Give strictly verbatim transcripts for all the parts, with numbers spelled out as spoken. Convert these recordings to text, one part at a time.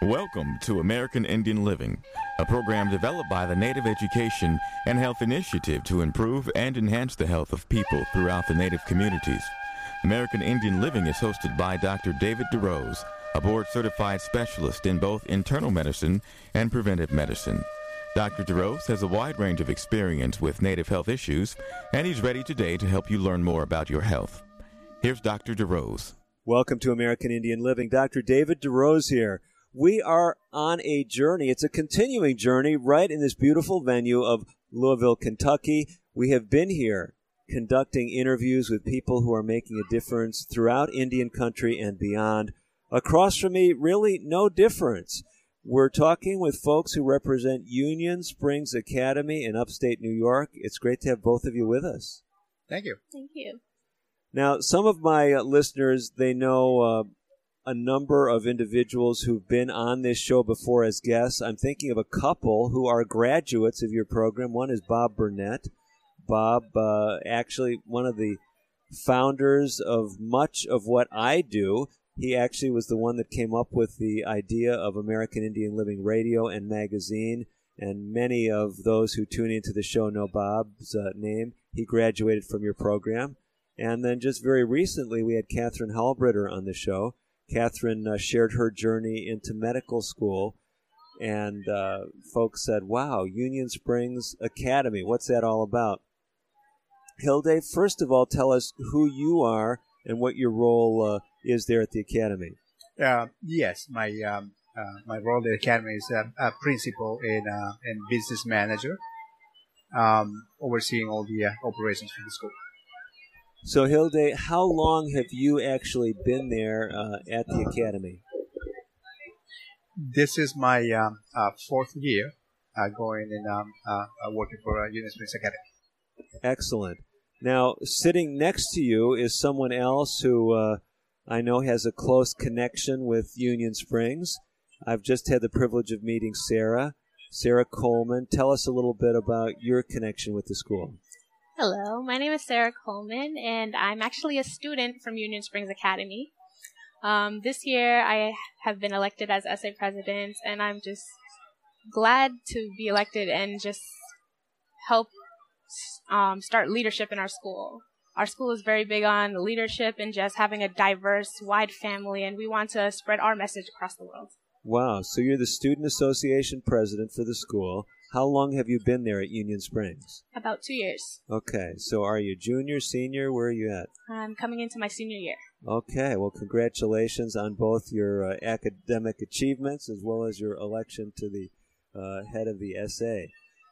Welcome to American Indian Living, a program developed by the Native Education and Health Initiative to improve and enhance the health of people throughout the Native communities. American Indian Living is hosted by Doctor David DeRose, a board-certified specialist in both internal medicine and preventive medicine. Doctor DeRose has a wide range of experience with Native health issues, and he's ready today to help you learn more about your health. Here's Doctor DeRose. Welcome to American Indian Living. Doctor David DeRose here. We are on a journey. It's a continuing journey right in this beautiful venue of Louisville, Kentucky. We have been here conducting interviews with people who are making a difference throughout Indian country and beyond. Across from me, really no difference. We're talking with folks who represent Union Springs Academy in upstate New York. It's great to have both of you with us. Thank you. Thank you. Now, some of my uh, listeners, they know uh, a number of individuals who've been on this show before as guests. I'm thinking of a couple who are graduates of your program. One is Bob Burnett. Bob, uh, actually one of the founders of much of what I do. He actually was the one that came up with the idea of American Indian Living Radio and magazine, and many of those who tune into the show know Bob's uh, name. He graduated from your program. And then just very recently, we had Catherine Halbritter on the show. Catherine uh, shared her journey into medical school, and uh, folks said, wow, Union Springs Academy, what's that all about? Hilde, first of all, tell us who you are and what your role uh, is there at the Academy. Uh, yes, my um, uh, my role at the Academy is uh, a principal and, uh, and business manager, um, overseeing all the uh, operations for the school. So, Hilde, how long have you actually been there uh, at the Academy? This is my um, uh, fourth year uh, going and um, uh, working for uh, Union Springs Academy. Excellent. Now, sitting next to you is someone else who uh, I know has a close connection with Union Springs. I've just had the privilege of meeting Sarah. Sarah Coleman, tell us a little bit about your connection with the school. Hello, my name is Sarah Coleman, and I'm actually a student from Union Springs Academy. Um, this year, I have been elected as S A president, and I'm just glad to be elected and just help um, start leadership in our school. Our school is very big on leadership and just having a diverse, wide family, and we want to spread our message across the world. Wow, so you're the Student Association president for the school. How long have you been there at Union Springs? About two years. Okay, so are you junior, senior? Where are you at? I'm coming into my senior year. Okay, well, congratulations on both your uh, academic achievements as well as your election to the uh, head of the S A.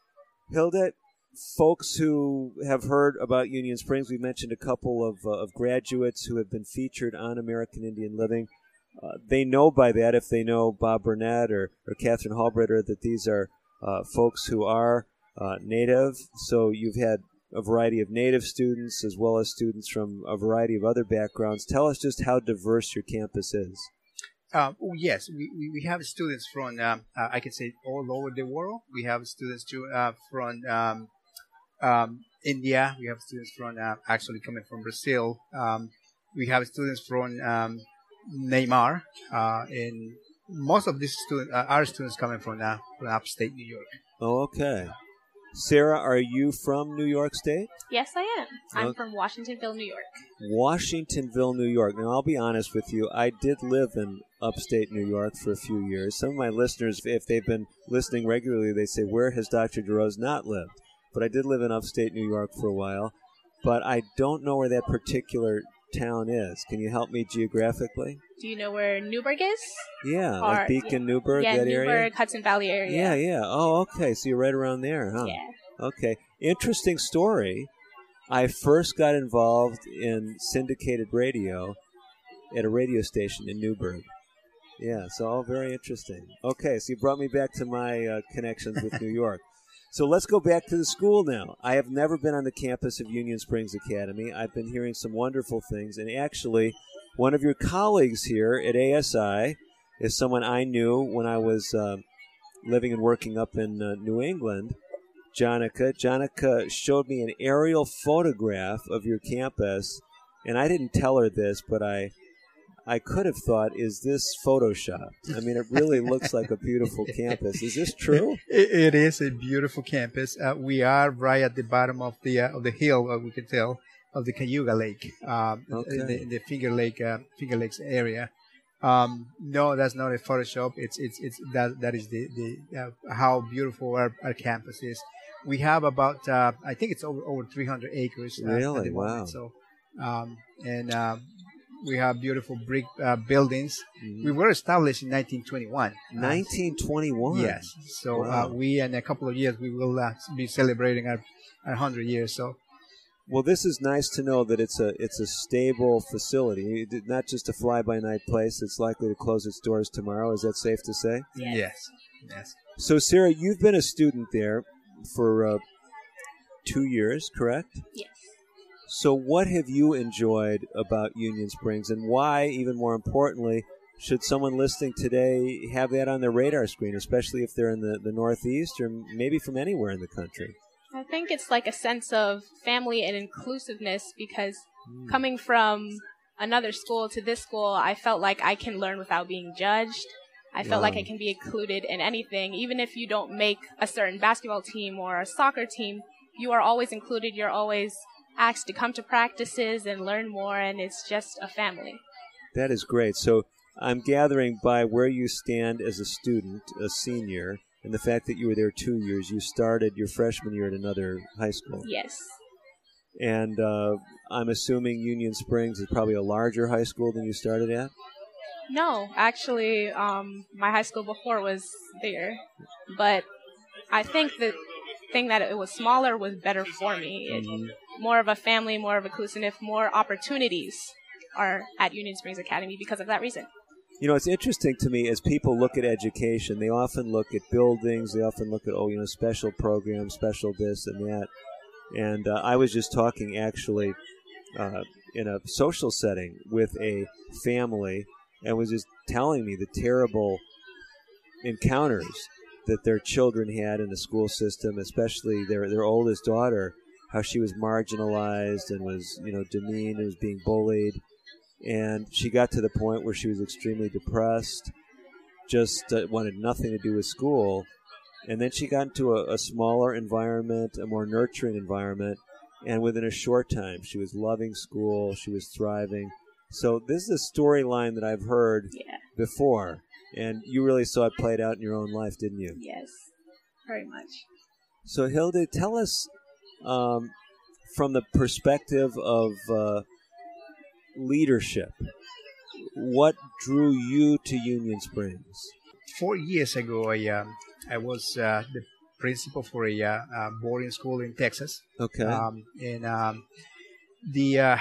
Hilde, folks who have heard about Union Springs, we mentioned a couple of, uh, of graduates who have been featured on American Indian Living. Uh, they know by that, if they know Bob Burnett or, or Catherine Halbritter, that these are Uh, folks who are uh, Native. So you've had a variety of Native students as well as students from a variety of other backgrounds. Tell us just how diverse your campus is. Uh, oh, yes, we, we, we have students from, um, uh, I can say, all over the world. We have students to, uh, from um, um, India. We have students from, uh, actually coming from Brazil. Um, we have students from um, Neymar uh, in Most of these students uh, are students coming from, uh, from upstate New York. Oh, okay. Sarah, are you from New York State? Yes, I am. I'm okay. from Washingtonville, New York. Washingtonville, New York. Now, I'll be honest with you. I did live in upstate New York for a few years. Some of my listeners, if they've been listening regularly, they say, where has Doctor DeRose not lived? But I did live in upstate New York for a while. But I don't know where that particular town is. Can you help me geographically? Do you know where Newburgh is? Yeah, or, like Beacon, yeah. Newburgh, yeah, that Newburgh, area? Yeah, Hudson Valley area. Yeah, yeah. Oh, okay. So you're right around there, huh? Yeah. Okay. Interesting story. I first got involved in syndicated radio at a radio station in Newburgh. Yeah, so all very interesting. Okay, so you brought me back to my uh, connections with New York. So let's go back to the school now. I have never been on the campus of Union Springs Academy. I've been hearing some wonderful things. And actually, one of your colleagues here at A S I is someone I knew when I was uh, living and working up in uh, New England, Jonica. Jonica showed me an aerial photograph of your campus. And I didn't tell her this, but I I could have thought, is this Photoshop? I mean, it really looks like a beautiful campus. Is this true? It, it is a beautiful campus. Uh, we are right at the bottom of the uh, of the hill, uh, we can tell, of the Cayuga Lake, um, Okay. in, the, in the Finger Lake, uh, Finger Lakes area. Um, no, that's not a Photoshop. It's it's it's that that is the the uh, how beautiful our, our campus is. We have about uh, I think it's over over three hundred acres. Uh, Really? At the moment. Wow. So, um, and um, we have beautiful brick uh, buildings. Mhm. We were established in nineteen twenty-one. nineteen twenty-one. Yes. So Wow. uh, we, in a couple of years, we will uh, be celebrating our, our one hundred years. So Well, this is nice to know that it's a it's a stable facility, It did- not just a fly-by-night place. It's likely to close its doors tomorrow. Is that safe to say? Yes. yes, yes, So, Sarah, you've been a student there for uh, two years, correct? Yes. So, what have you enjoyed about Union Springs, and why, even more importantly, should someone listening today have that on their radar screen, especially if they're in the, the Northeast or maybe from anywhere in the country? I think it's like a sense of family and inclusiveness because coming from another school to this school, I felt like I can learn without being judged. I felt like Wow. I can be included in anything. Even if you don't make a certain basketball team or a soccer team, you are always included. You're always asked to come to practices and learn more, and it's just a family. That is great. So, I'm gathering by where you stand as a student, a senior, and the fact that you were there two years, you started your freshman year at another high school. Yes. And uh, I'm assuming Union Springs is probably a larger high school than you started at? No, actually, um, my high school before was bigger, but I think the thing that it was smaller was better for me. It, more of a family, more of inclusive, more opportunities are at Union Springs Academy because of that reason. You know, it's interesting to me as people look at education, they often look at buildings, they often look at, oh, you know, special programs, special this and that. And uh, I was just talking actually uh, in a social setting with a family and was just telling me the terrible encounters that their children had in the school system, especially their their oldest daughter, how she was marginalized and was, you know, demeaned and was being bullied. And she got to the point where she was extremely depressed, just uh, wanted nothing to do with school. And then she got into a, a smaller environment, a more nurturing environment, and within a short time, she was loving school, she was thriving. So this is a storyline that I've heard Yeah. before, and you really saw it played out in your own life, didn't you? Yes. Very much. So, Hilde, tell us um, from the perspective of uh, leadership, what drew you to Union Springs? Four years ago, I um, I was uh, the principal for a uh, uh, boarding school in Texas. Okay. Um, and um, the uh,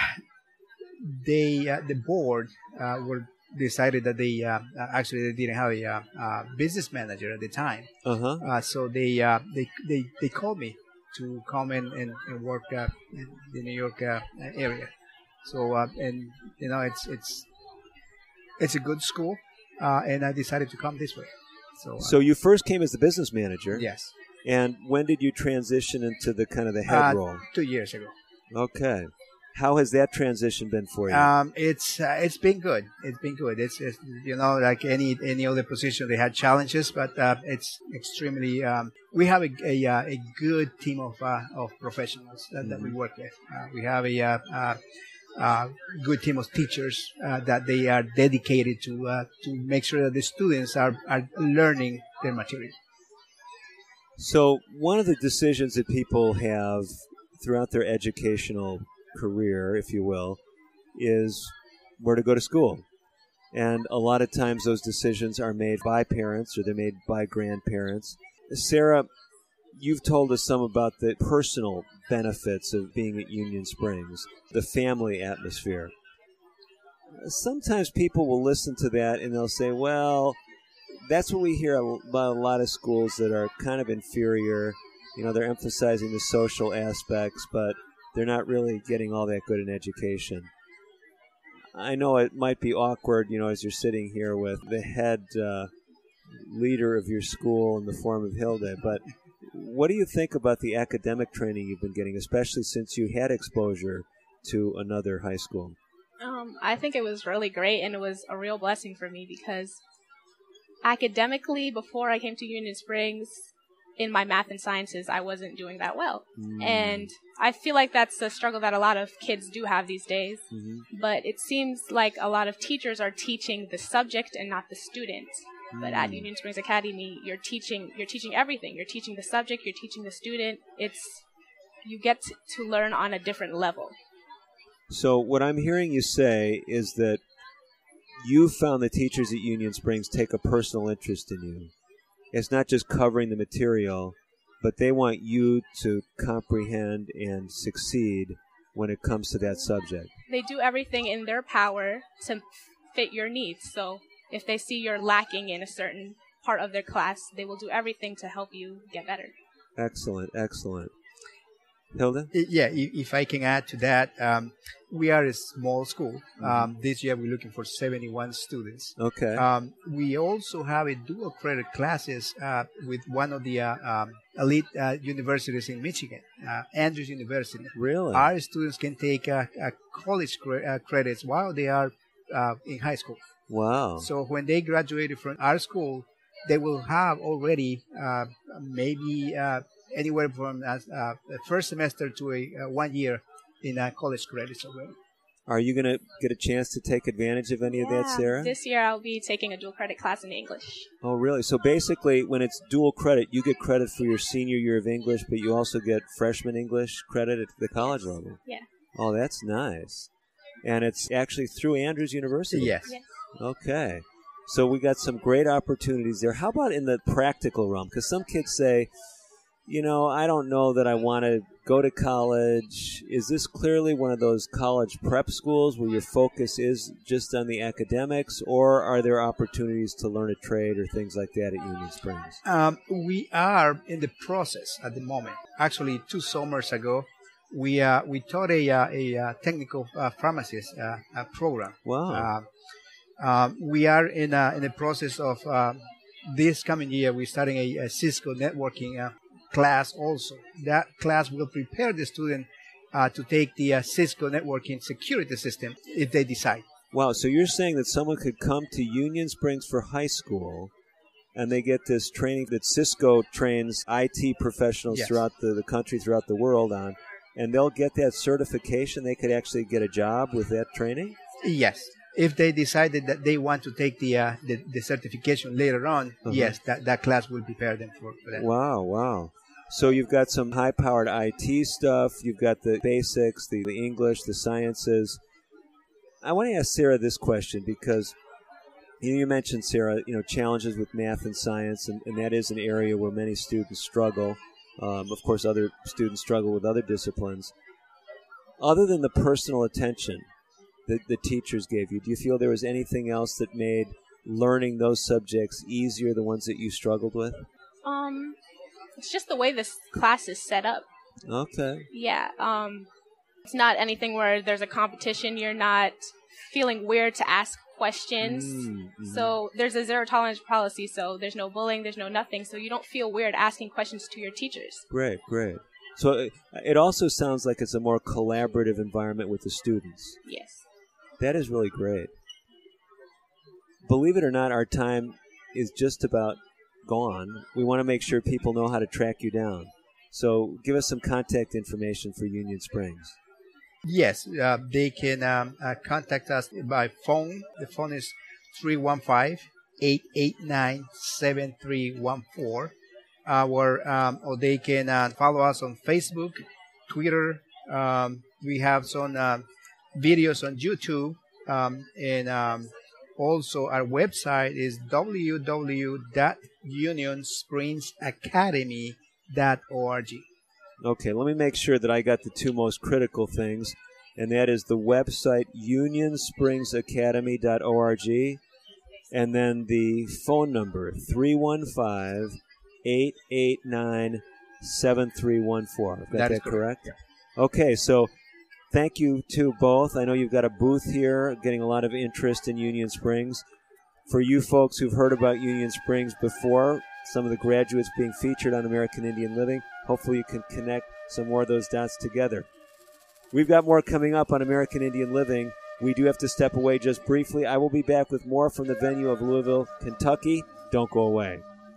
they uh, the board uh, were decided that they uh, uh, actually they didn't have a uh, uh, business manager at the time. Uh-huh. Uh, so they uh, they they they called me to come in and, and work uh, in the New York uh, area. So uh, and you know it's it's it's a good school, uh, and I decided to come this way. So uh, So you first came as the business manager. yes, And when did you transition into the kind of the head uh, role? two years ago. Okay. How has that transition been for you? Um, it's uh, it's been good. It's been good. It's, it's you know like any any other position they had challenges, but uh, it's extremely. Um, we have a a, uh, a good team of uh, of professionals that, that we work with. Uh, we have a uh, uh, uh, good team of teachers uh, that they are dedicated to uh, to make sure that the students are are learning their material. So one of the decisions that people have throughout their educational career, if you will, is where to go to school. And a lot of times those decisions are made by parents or they're made by grandparents. Sarah, you've told us some about the personal benefits of being at Union Springs, the family atmosphere. Sometimes people will listen to that and they'll say, well, that's what we hear about a lot of schools that are kind of inferior. You know, they're emphasizing the social aspects, but they're not really getting all that good an education. I know it might be awkward, you know, as you're sitting here with the head uh, leader of your school in the form of Hilde, but what do you think about the academic training you've been getting, especially since you had exposure to another high school? Um, Um, I think it was really great, and it was a real blessing for me because academically, before I came to Union Springs, in my math and sciences, I wasn't doing that well. Mm. And I feel like that's a struggle that a lot of kids do have these days. Mm-hmm. But it seems like a lot of teachers are teaching the subject and not the student. Mm. But at Union Springs Academy, you're teaching you're teaching everything. You're teaching the subject, you're teaching the student. It's you get to learn on a different level. So what I'm hearing you say is that you found the teachers at Union Springs take a personal interest in you. It's not just covering the material, but they want you to comprehend and succeed when it comes to that subject. They do everything in their power to fit your needs. So if they see you're lacking in a certain part of their class, they will do everything to help you get better. Excellent, excellent. Hilda? Yeah, if I can add to that, um, we are a small school. Um, mm-hmm. This year we're looking for seventy-one students. Okay. Um, we also have a dual credit classes uh, with one of the uh, um, elite uh, universities in Michigan, uh, Andrews University. Really? Our students can take uh, uh, college cre- uh, credits while they are uh, in high school. Wow. So when they graduated from our school, they will have already uh, maybe uh, anywhere from uh, uh, first semester to a uh, one year in uh, college credits already. Are you going to get a chance to take advantage of any yeah, of that, Sarah? This year I'll be taking a dual credit class in English. Oh, really? So basically, when it's dual credit, you get credit for your senior year of English, but you also get freshman English credit at the college level. Yeah. Oh, that's nice. And it's actually through Andrews University? Yes. yes. Okay. So we got some great opportunities there. How about in the practical realm? Because some kids say, you know, I don't know that I want to go to college. Is this clearly one of those college prep schools where your focus is just on the academics, or are there opportunities to learn a trade or things like that at Union Springs? Um, we are in the process at the moment. Actually, two summers ago, we uh, we taught a, uh, a uh, technical uh, pharmacist uh, uh, program. Wow. Uh, uh, we are in, uh, in the process of uh, this coming year, we're starting a, a Cisco networking uh, class also. That class will prepare the student uh, to take the uh, Cisco networking security system if they decide. Wow, so you're saying that someone could come to Union Springs for high school and they get this training that Cisco trains I T professionals yes. throughout the, the country, throughout the world on, and they'll get that certification? They could actually get a job with that training? Yes. If they decided that they want to take the uh, the, the certification later on, uh-huh. yes, that, that class will prepare them for, for that. Wow, wow. So you've got some high-powered I T stuff. You've got the basics, the, the English, the sciences. I want to ask Sarah this question because you, know, you mentioned, Sarah, you know, challenges with math and science, and, and that is an area where many students struggle. Um, of course, other students struggle with other disciplines. Other than the personal attention that the teachers gave you, do you feel there was anything else that made learning those subjects easier, the ones that you struggled with? Um... It's just the way this class is set up. Okay. Yeah. Um, it's not anything where there's a competition. You're not feeling weird to ask questions. Mm-hmm. So there's a zero tolerance policy, so there's no bullying, there's no nothing. So you don't feel weird asking questions to your teachers. Great, great. So it, it also sounds like it's a more collaborative environment with the students. Yes. That is really great. Believe it or not, our time is just about gone. We want to make sure people know how to track you down. So give us some contact information for Union Springs. Yes, uh, they can um, uh, contact us by phone. The phone is three one five, eight eight nine, seven three one four. Our, um, or they can uh, follow us on Facebook, Twitter. Um, we have some uh, videos on YouTube. Um, and um, also our website is w w w dot union springs academy dot org. Okay, let me make sure that I got the two most critical things, and that is the website union springs academy dot org, and then the phone number three one five, eight eight nine, seven three one four. Got that, that correct? correct? Yeah. Okay, so thank you to both. I know you've got a booth here, getting a lot of interest in Union Springs. For you folks who've heard about Union Springs before, some of the graduates being featured on American Indian Living, hopefully you can connect some more of those dots together. We've got more coming up on American Indian Living We do have to step away just briefly. I will be back with more from the venue of Louisville, Kentucky. Don't go away.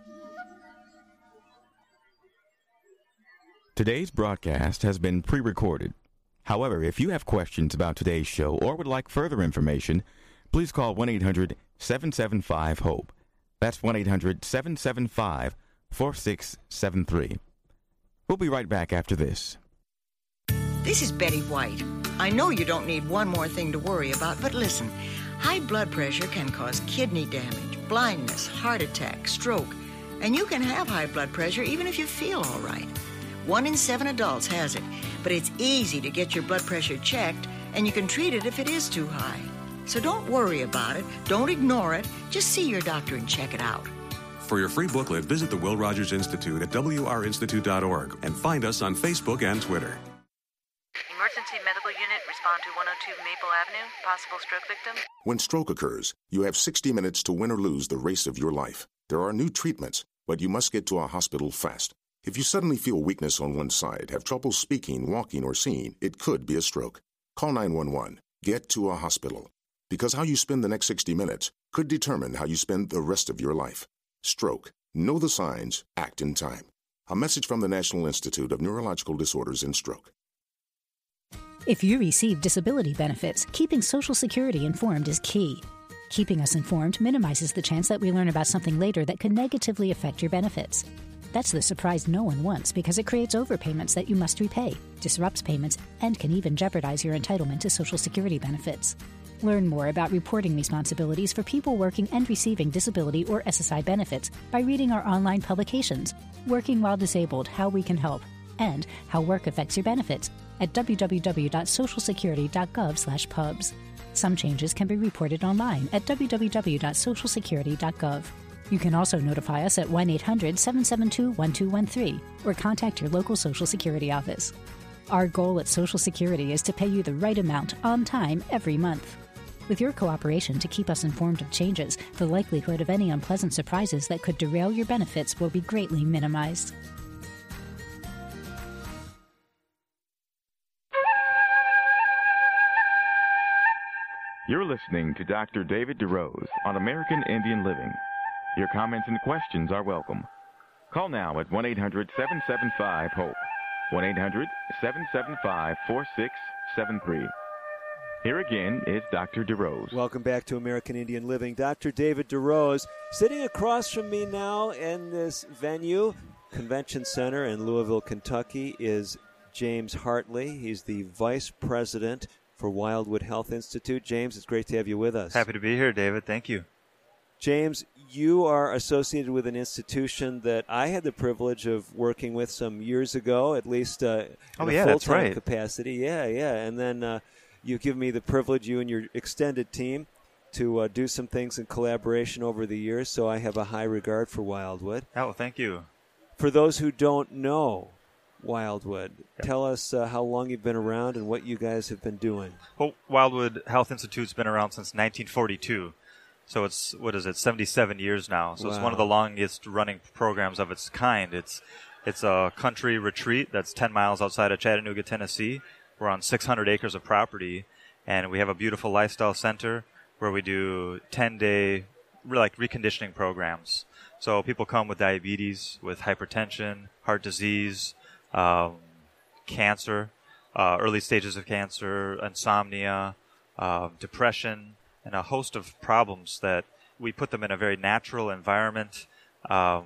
Today's broadcast has been pre-recorded. However, if you have questions about today's show or would like further information, please call one eight hundred seven seven five HOPE. That's one eight hundred seven seven five four six seven three. We'll be right back after this. This is Betty White. I know you don't need one more thing to worry about, but listen, high blood pressure can cause kidney damage, blindness, heart attack, stroke, and you can have high blood pressure even if you feel all right. One in seven adults has it, but it's easy to get your blood pressure checked, and you can treat it if it is too high. So don't worry about it, don't ignore it, just see your doctor and check it out. For your free booklet, visit the Will Rogers Institute at w r institute dot org and find us on Facebook and Twitter. Emergency medical unit, respond to one oh two Maple Avenue, possible stroke victim. When stroke occurs, you have sixty minutes to win or lose the race of your life. There are new treatments, but you must get to a hospital fast. If you suddenly feel weakness on one side, have trouble speaking, walking, or seeing, it could be a stroke. Call nine one one. Get to a hospital. Because how you spend the next sixty minutes could determine how you spend the rest of your life. Stroke. Know the signs. Act in time. A message from the National Institute of Neurological Disorders and Stroke. If you receive disability benefits, keeping Social Security informed is key. Keeping us informed minimizes the chance that we learn about something later that could negatively affect your benefits. That's the surprise no one wants because it creates overpayments that you must repay, disrupts payments, and can even jeopardize your entitlement to Social Security benefits. Learn more about reporting responsibilities for people working and receiving disability or S S I benefits by reading our online publications, Working While Disabled, How We Can Help, and How Work Affects Your Benefits at w w w dot social security dot gov slash pubs. Some changes can be reported online at w w w dot social security dot gov. You can also notify us at one eight hundred seven seven two one two one three or contact your local Social Security office. Our goal at Social Security is to pay you the right amount on time every month. With your cooperation to keep us informed of changes, the likelihood of any unpleasant surprises that could derail your benefits will be greatly minimized. You're listening to Doctor David DeRose on American Indian Living. Your comments and questions are welcome. Call now at one eight hundred seven seven five HOPE, one eight hundred seven seven five four six seven three. Here again is Doctor DeRose. Welcome back to American Indian Living. Doctor David DeRose, sitting across from me now in this venue, Convention Center in Louisville, Kentucky, is James Hartley. He's the Vice President for Wildwood Health Institute. James, it's great to have you with us. Happy to be here, David. Thank you. James, you are associated with an institution that I had the privilege of working with some years ago, at least uh, in oh, a yeah, full-time that's right. capacity. Yeah, yeah. And then uh, you give me the privilege, you and your extended team, to uh, do some things in collaboration over the years, so I have a high regard for Wildwood. Oh, well, thank you. For those who don't know Wildwood, yeah. tell us uh, how long you've been around and what you guys have been doing. Well, Wildwood Health Institute's been around since nineteen forty-two. So it's, what is it, seventy-seven years now. So wow. It's one of the longest running programs of its kind. It's it's a country retreat that's ten miles outside of Chattanooga, Tennessee. We're on six hundred acres of property, and we have a beautiful lifestyle center where we do ten-day like reconditioning programs. So people come with diabetes, with hypertension, heart disease, um, cancer, uh, early stages of cancer, insomnia, uh, depression, and a host of problems that we put them in a very natural environment. Um,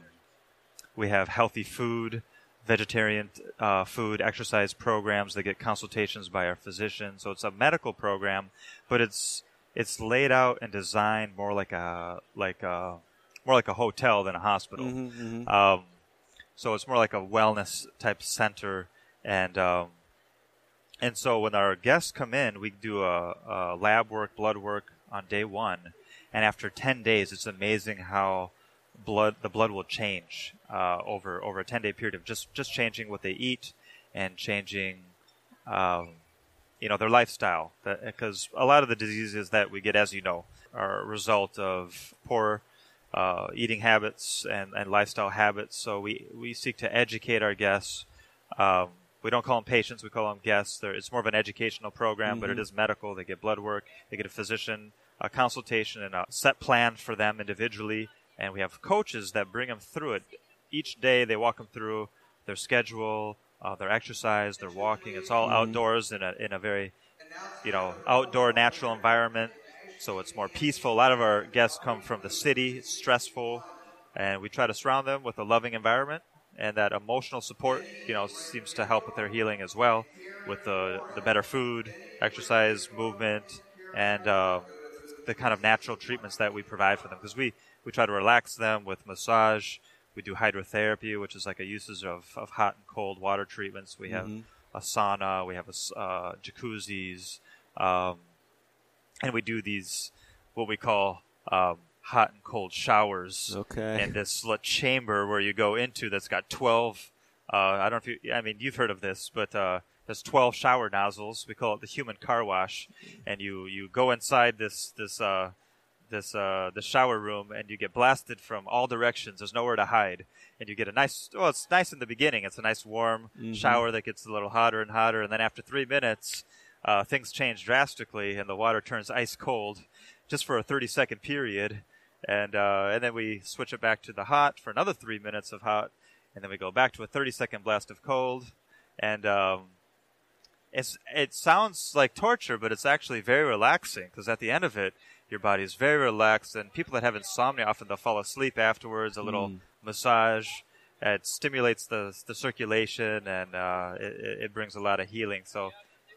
we have healthy food, vegetarian uh, food, exercise programs. They get consultations by our physician. So it's a medical program, but it's it's laid out and designed more like a like a more like a hotel than a hospital. Mm-hmm, mm-hmm. Um, so it's more like a wellness type center, and um, and so when our guests come in, we do a, a lab work, blood work on day one, and after ten days, it's amazing how blood the blood will change uh, over over a ten day period of just just changing what they eat and changing um, you know their lifestyle, because a lot of the diseases that we get, as you know, are a result of poor uh, eating habits and, and lifestyle habits. So we we seek to educate our guests um, we don't call them patients, we call them guests. They're, it's more of an educational program, Mm-hmm. but it is medical. They get blood work, they get a physician a consultation, and a set plan for them individually. And we have coaches that bring them through it. Each day they walk them through their schedule, uh, their exercise, their walking. It's all Mm-hmm. outdoors in a in a very, you know, outdoor natural environment. So it's more peaceful. A lot of our guests come from the city. It's stressful. And we try to surround them with a loving environment. And that emotional support, you know, seems to help with their healing as well, with the the better food, exercise, movement, and uh, the kind of natural treatments that we provide for them. Because we, we try to relax them with massage. We do hydrotherapy, which is like a usage of, of hot and cold water treatments. We have Mhm. a sauna. We have a uh, jacuzzis. Um, and we do these, what we call um, hot and cold showers. Okay. In this little chamber where you go into that's got twelve, uh, I don't know if you, I mean, you've heard of this, but uh, there's twelve shower nozzles. We call it the human car wash. And you, you go inside this, this, uh, this, uh, the shower room, and you get blasted from all directions. There's nowhere to hide. And you get a nice, well, it's nice in the beginning. It's a nice warm Mhm. shower that gets a little hotter and hotter. And then after three minutes, uh, things change drastically, and the water turns ice cold just for a thirty second period. And, uh, and then we switch it back to the hot for another three minutes of hot. And then we go back to a thirty second blast of cold. And, um, it's, it sounds like torture, but it's actually very relaxing, because at the end of it, your body is very relaxed. And people that have insomnia, often they'll fall asleep afterwards. A little Mm. massage, it stimulates the the circulation, and uh, it, it brings a lot of healing. So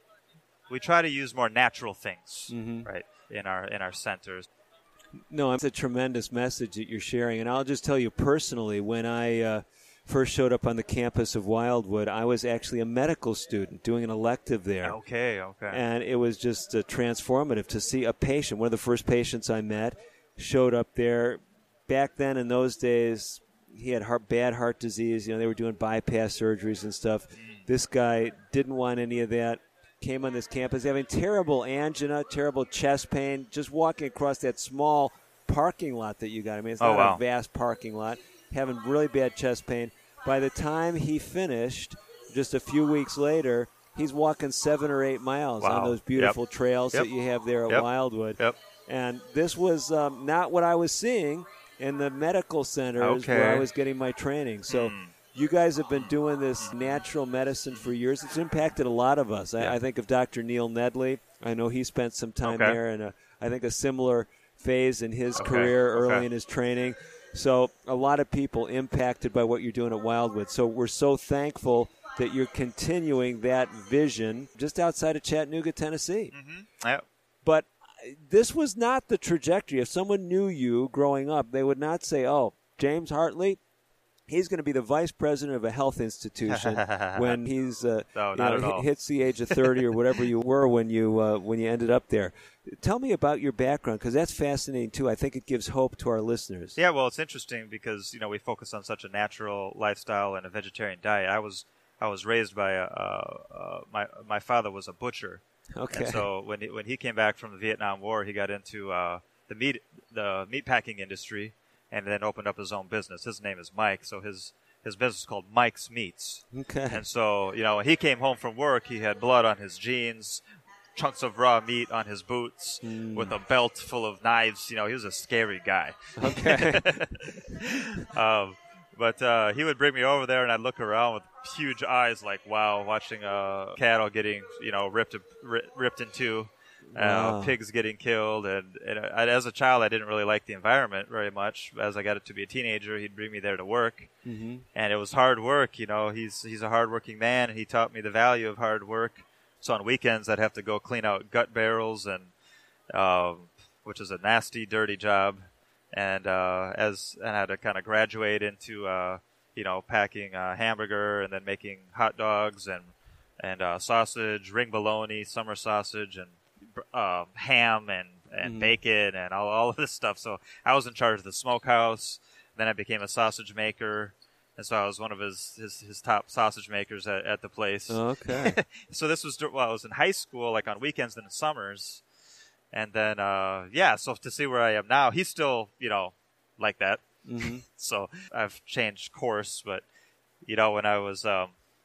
we try to use more natural things, Mhm. right, in our in our centers. No, it's a tremendous message that you're sharing. And I'll just tell you personally, when I uh, first showed up on the campus of Wildwood, I was actually a medical student doing an elective there. Okay, okay. And it was just uh, transformative to see a patient. One of the first patients I met showed up there. Back then, in those days, he had heart, bad heart disease. You know, they were doing bypass surgeries and stuff. This guy didn't want any of that. Came on this campus having terrible angina, terrible chest pain, just walking across that small parking lot that you got. I mean, it's Oh, not wow. a vast parking lot. Having really bad chest pain. By the time he finished, just a few weeks later, he's walking seven or eight miles Wow. on those beautiful Yep. trails Yep. that you have there at Yep. Wildwood. Yep. And this was um, not what I was seeing in the medical centers where Okay. I was getting my training. So Hmm. you guys have been doing this natural medicine for years. It's impacted a lot of us. I, I think of Doctor Neil Nedley. I know he spent some time Okay. there, and a, I think a similar phase in his Okay. career early Okay. in his training. So a lot of people impacted by what you're doing at Wildwood. So we're so thankful that you're continuing that vision just outside of Chattanooga, Tennessee. Mm-hmm. Yep. But this was not the trajectory. If someone knew you growing up, they would not say, oh, James Hartley, he's going to be the vice president of a health institution when he's uh, No, you not know, at all. hits the age of thirty or whatever you were when you uh, when you ended up there. Tell me about your background, because that's fascinating too. I think it gives hope to our listeners. Yeah, well, it's interesting because, you know, we focus on such a natural lifestyle and a vegetarian diet. I was I was raised by a uh, uh, my my father was a butcher. Okay. And so when he, when he came back from the Vietnam War, he got into uh, the meat the meat packing industry, and then opened up his own business. His name is Mike, so his his business is called Mike's Meats. Okay. And so, you know, when he came home from work, he had blood on his jeans, chunks of raw meat on his boots, Mm. with a belt full of knives. You know, he was a scary guy. Okay. um, but uh, he would bring me over there, and I'd look around with huge eyes, like, wow, watching uh, cattle getting, you know, ripped ri- ripped in two, uh, Wow. pigs getting killed. And, and I, as a child, I didn't really like the environment very much. As I got to be a teenager, he'd bring me there to work. Mm-hmm. And it was hard work, you know. He's he's a hardworking man, and he taught me the value of hard work. So on weekends, I'd have to go clean out gut barrels, and um, which is a nasty, dirty job. And uh, as and I had to kind of graduate into uh, you know packing uh, hamburger, and then making hot dogs and and uh, sausage, ring bologna, summer sausage, and uh, ham and and Mhm. bacon and all all of this stuff. So I was in charge of the smokehouse. Then I became a sausage maker. And so I was one of his, his, his top sausage makers at, at the place. Okay. So this was, well, I was in high school, like on weekends and in summers. And then, uh, yeah, so to see where I am now, he's still, you know, like that. Mm-hmm. So I've changed course, but, you know, when I was, um,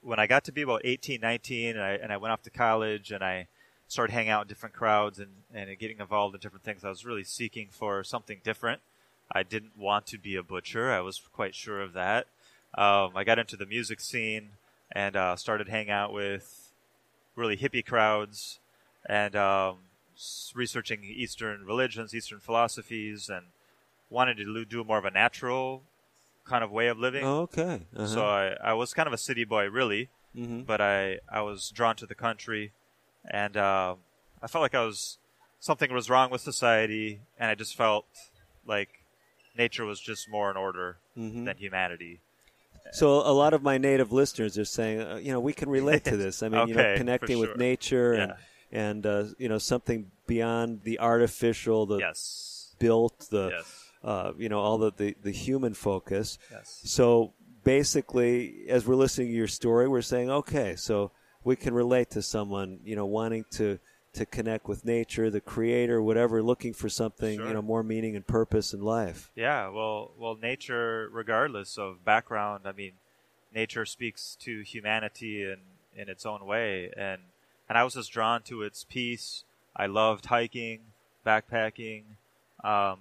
when I got to be about eighteen, nineteen, and I, and I went off to college, and I started hanging out in different crowds and, and getting involved in different things, I was really seeking for something different. I didn't want to be a butcher. I was quite sure of that. Um, I got into the music scene and uh, started hanging out with really hippie crowds and um, researching Eastern religions, Eastern philosophies, and wanted to do more of a natural kind of way of living. Oh, okay. Uh-huh. So I, I was kind of a city boy, really, mm-hmm. but I, I was drawn to the country. And uh, I felt like I was something was wrong with society, and I just felt like nature was just more in order mm-hmm. than humanity. So a lot of my native listeners are saying, uh, you know, we can relate to this. I mean, okay, you know, connecting sure. with nature yeah. and and uh, you know, something beyond the artificial, the yes. built, the yes. uh, you know, all the, the the human focus. Yes. So basically, as we're listening to your story, we're saying, okay, so we can relate to someone, you know, wanting to, to connect with nature, the creator, whatever, looking for something, sure. you know, more meaning and purpose in life. Yeah, well, well, nature, regardless of background, I mean, nature speaks to humanity in, in its own way, and and I was just drawn to its peace. I loved hiking, backpacking, um,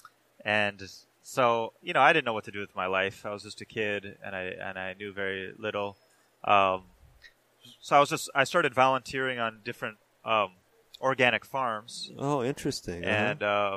and so, you know, I didn't know what to do with my life. I was just a kid, and I and I knew very little. Um, So I was just I started volunteering on different um, organic farms. Oh, interesting! Uh-huh. And uh,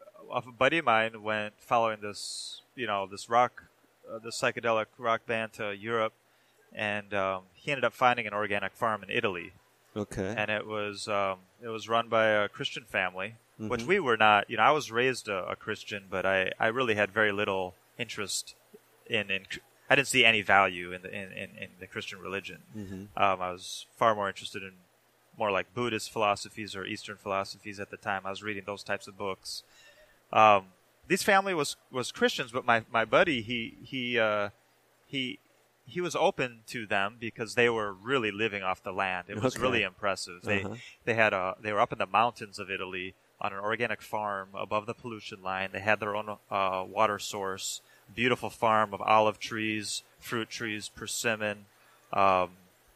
a buddy of mine went following this, you know, this rock, uh, this psychedelic rock band to Europe, and um, he ended up finding an organic farm in Italy. Okay. And it was um, it was run by a Christian family, mm-hmm. which we were not. You know, I was raised a, a Christian, but I, I really had very little interest in in. I didn't see any value in the in, in, in the Christian religion. Mm-hmm. Um, I was far more interested in more like Buddhist philosophies or Eastern philosophies at the time. I was reading those types of books. Um, this family was, was Christians, but my, my buddy he he uh, he he was open to them because they were really living off the land. It was okay. really impressive. They uh-huh. they had a they were up in the mountains of Italy on an organic farm above the pollution line. They had their own uh, water source. Beautiful farm of olive trees, fruit trees, persimmon, um,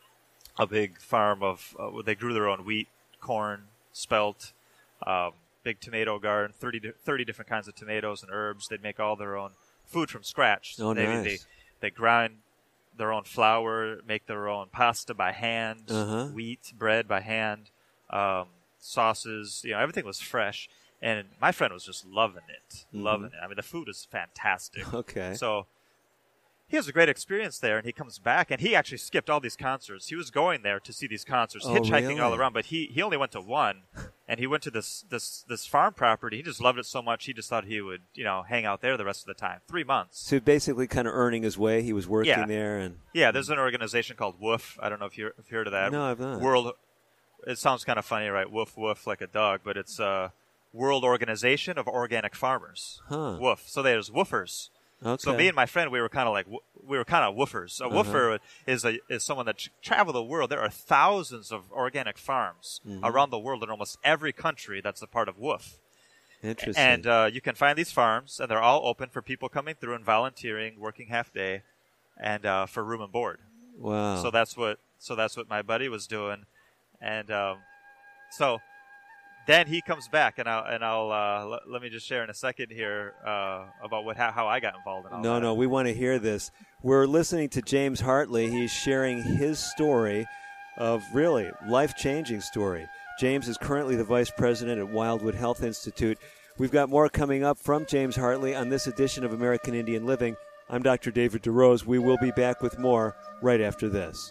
a big farm of, uh, they grew their own wheat, corn, spelt, um, big tomato garden, thirty, thirty different kinds of tomatoes and herbs. They'd make all their own food from scratch. So oh, they, nice. they, they grind their own flour, make their own pasta by hand, uh-huh. wheat, bread by hand, um, sauces, you know, everything was fresh. And my friend was just loving it, mm-hmm. loving it. I mean, the food is fantastic. Okay. So he has a great experience there, and he comes back, and he actually skipped all these concerts. He was going there to see these concerts, oh, hitchhiking really? all around, but he, he only went to one, and he went to this, this, this farm property. He just loved it so much, he just thought he would, you know, hang out there the rest of the time. Three months. So basically kind of earning his way. He was working yeah. there. and Yeah, there's an organization called WOOF. I don't know if, you're, if you've heard of that. No, I've not. World. It sounds kind of funny, right? Woof, woof, like a dog, but it's uh, World Organization of Organic Farmers. Huh. Woof. So there's woofers. Okay. So me and my friend, we were kind of like we were kind of woofers. A uh-huh. woofer is a is someone that travel the world. There are thousands of organic farms mm-hmm. around the world in almost every country that's a part of WOOF. Interesting. And uh, you can find these farms, and they're all open for people coming through and volunteering, working half day, and uh, for room and board. Wow. So that's what so that's what my buddy was doing, and um, so. Then he comes back, and I'll and I'll uh, l- let me just share in a second here uh, about what how, how I got involved in all no, that. No, no, we want to hear this. We're listening to James Hartley. He's sharing his story of really life-changing story. James is currently the vice president at Wildwood Health Institute. We've got more coming up from James Hartley on this edition of American Indian Living. I'm Doctor David DeRose. We will be back with more right after this.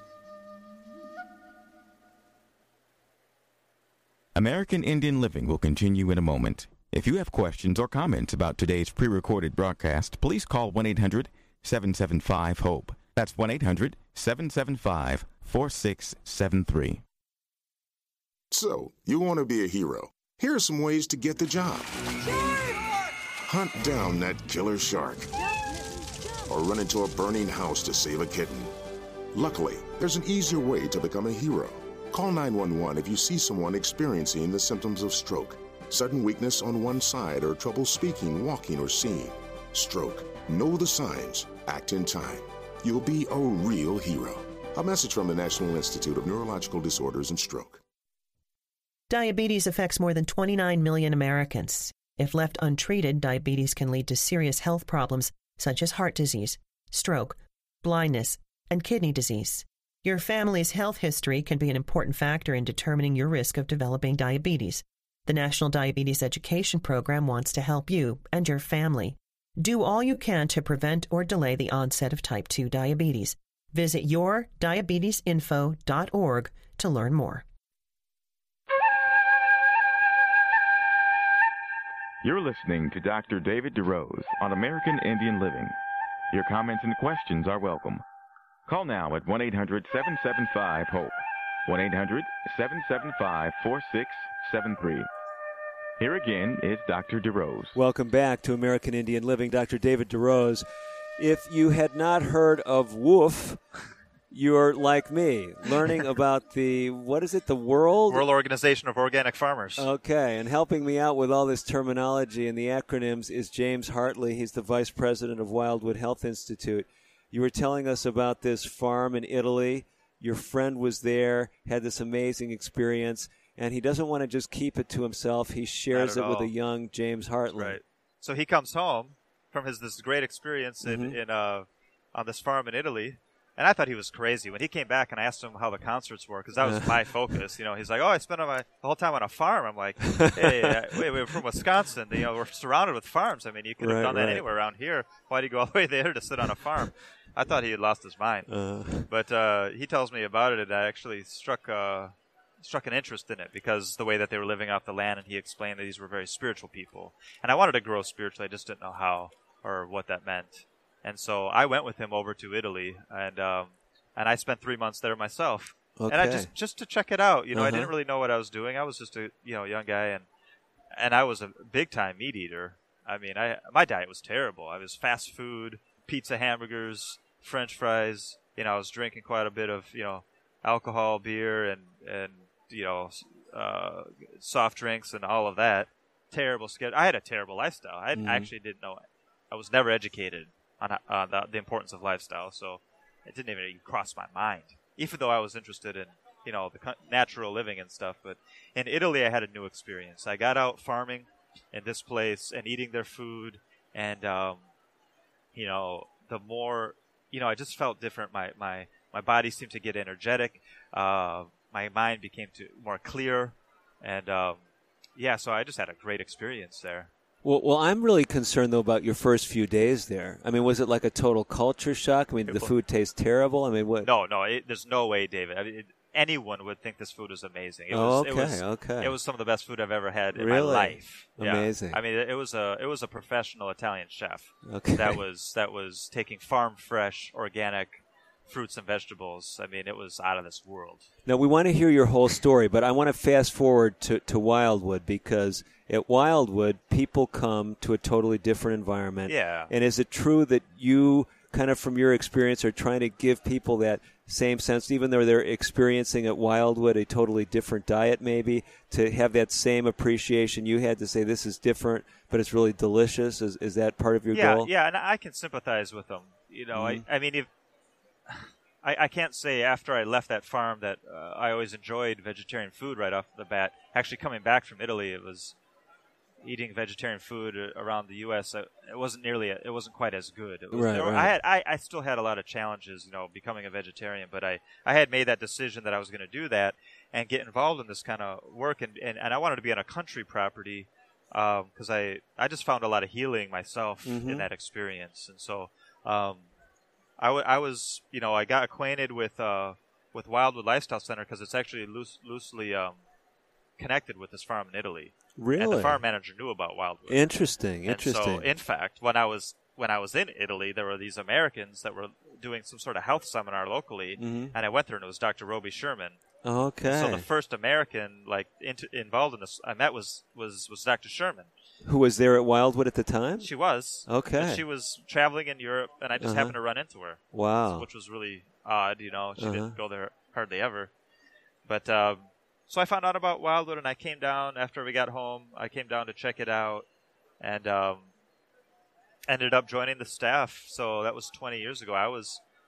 American Indian Living will continue in a moment. If you have questions or comments about today's pre-recorded broadcast, please call one eight hundred seven seven five HOPE. That's one eight hundred seven seven five four six seven three. So, you want to be a hero. Here are some ways to get the job. Hunt down that killer shark. Or run into a burning house to save a kitten. Luckily, there's an easier way to become a hero. Call nine one one if you see someone experiencing the symptoms of stroke, sudden weakness on one side, or trouble speaking, walking, or seeing. Stroke. Know the signs. Act in time. You'll be a real hero. A message from the National Institute of Neurological Disorders and Stroke. Diabetes affects more than twenty-nine million Americans. If left untreated, diabetes can lead to serious health problems such as heart disease, stroke, blindness, and kidney disease. Your family's health history can be an important factor in determining your risk of developing diabetes. The National Diabetes Education Program wants to help you and your family. Do all you can to prevent or delay the onset of type two diabetes. Visit your diabetes info dot org to learn more. You're listening to Doctor David DeRose on American Indian Living. Your comments and questions are welcome. Call now at one eight hundred seven seven five HOPE, one eight hundred seven seven five four six seven three. Here again is Doctor DeRose. Welcome back to American Indian Living. Doctor David DeRose. If you had not heard of WOOF, you're like me, learning about the, what is it, the World? World Organization of Organic Farmers. Okay, and helping me out with all this terminology and the acronyms is James Hartley. He's the Vice President of Wildwood Health Institute. You were telling us about this farm in Italy. Your friend was there, had this amazing experience, and he doesn't want to just keep it to himself. He shares it all. with a young James Hartley. Right. So he comes home from his this great experience in, Mm-hmm. in uh, on this farm in Italy. And I thought he was crazy. When he came back and I asked him how the concerts were, because that was my focus. You know, he's like, oh, I spent my, the whole time on a farm. I'm like, hey, uh, wait, we're from Wisconsin. You know, we're surrounded with farms. I mean, you could have Right, done that right. anywhere around here. Why do you go all the way there to sit on a farm? I thought he had lost his mind. Uh, But uh, he tells me about it, and I actually struck uh, struck an interest in it because the way that they were living off the land, and he explained that these were very spiritual people. And I wanted to grow spiritually. I just didn't know how or what that meant. And so I went with him over to Italy, and um, and I spent three months there myself. Okay. And I just just to check it out. You know, Uh-huh. I didn't really know what I was doing. I was just a you know young guy, and and I was a big time meat eater. I mean, I my diet was terrible. I was fast food, pizza, hamburgers, French fries. You know, I was drinking quite a bit of you know alcohol, beer, and and you know uh, soft drinks and all of that. Terrible schedule. I had a terrible lifestyle. I Mhm. actually didn't know it. I was never educated on uh, the, the importance of lifestyle, so it didn't even cross my mind. Even though I was interested in, you know, the co- natural living and stuff. But in Italy, I had a new experience. I got out farming in this place and eating their food, and um, you know, the more, you know, I just felt different. My my my body seemed to get energetic. Uh, my mind became to, more clear, and um, yeah, so I just had a great experience there. Well, well, I'm really concerned, though, about your first few days there. I mean, was it like a total culture shock? I mean, did the food taste terrible? I mean, what? No, no, it, there's no way, David. I mean, it, anyone would think this food was amazing. It Oh, was, it okay, was, okay. It was some of the best food I've ever had in Really? my life. Yeah. Amazing. I mean, it, it was a it was a professional Italian chef. Okay. That was that was taking farm fresh, organic fruits and vegetables. I mean, it was out of this world. Now, we want to hear your whole story, but I want to fast forward to, to Wildwood, because at Wildwood, people come to a totally different environment. Yeah. And is it true that you, kind of from your experience, are trying to give people that same sense, even though they're experiencing at Wildwood a totally different diet maybe, to have that same appreciation you had to say this is different, but it's really delicious? Is, is that part of your yeah, goal? Yeah, and I can sympathize with them. You know, Mhm. I, I mean, if I, I can't say after I left that farm that uh, I always enjoyed vegetarian food right off the bat. Actually, coming back from Italy, it was eating vegetarian food around the U S. It wasn't nearly, it wasn't quite as good. It was, Right, there were- right. I had, I, I still had a lot of challenges, you know, becoming a vegetarian. But I, I had made that decision that I was going to do that and get involved in this kind of work, and, and, and I wanted to be on a country property because um, I, I just found a lot of healing myself Mhm. in that experience, and so. Um, I, w- I was, you know, I got acquainted with uh, with Wildwood Lifestyle Center because it's actually loose, loosely um, connected with this farm in Italy. Really? And the farm manager knew about Wildwood. Interesting, And interesting. so, in fact, when I was when I was in Italy, there were these Americans that were doing some sort of health seminar locally, Mhm. and I went there, and it was Doctor Roby Sherman. Okay. And so the first American like into, involved in this I met was was was Doctor Sherman. Who was there at Wildwood at the time? She was. Okay. And she was traveling in Europe, and I just Uh-huh. happened to run into her. Wow. Which was really odd, you know. She Uh-huh. didn't go there hardly ever. But um, so I found out about Wildwood, and I came down after we got home. I came down to check it out, and um, ended up joining the staff. So that was twenty years ago. I was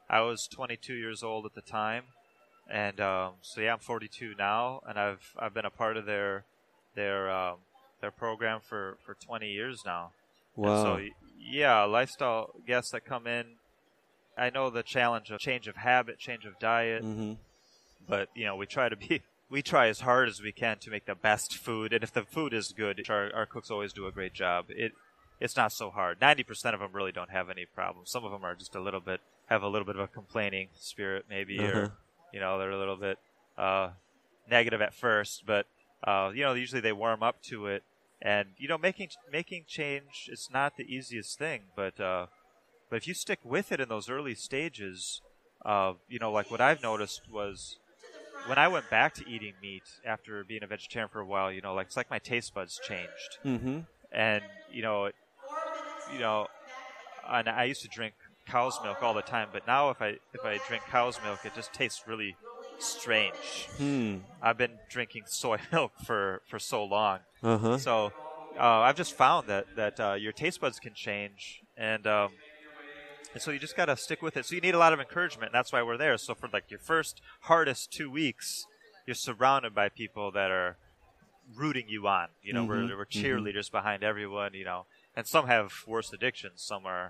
I was twenty-two years old at the time, and um, so yeah, I'm forty-two now, and I've I've been a part of their their um, their program for, for twenty years now. Wow. And so yeah, lifestyle guests that come in, I know the challenge of change of habit, change of diet, mm-hmm. but you know we try to be we try as hard as we can to make the best food, and if the food is good, our, our cooks always do a great job. It it's not so hard. ninety percent of them really don't have any problems. Some of them are just a little bit have a little bit of a complaining spirit, maybe, uh-huh. or you know they're a little bit uh, negative at first, but uh, you know usually they warm up to it. And you know making making change is not the easiest thing, but uh, but if you stick with it in those early stages, uh, you know like what I've noticed was when I went back to eating meat after being a vegetarian for a while, you know like it's like my taste buds changed, mm-hmm. and you know it, you know, and I used to drink cow's milk all the time, but now if I if I drink cow's milk, it just tastes really strange. Hmm. I've been drinking soy milk for, for so long, uh-huh. so uh, I've just found that that uh, your taste buds can change, and um, and so you just got to stick with it. So you need a lot of encouragement, and that's why we're there. So for like your first hardest two weeks, you're surrounded by people that are rooting you on. You know, mm-hmm. we're we're cheerleaders mm-hmm. behind everyone. You know. And some have worse addictions. Some are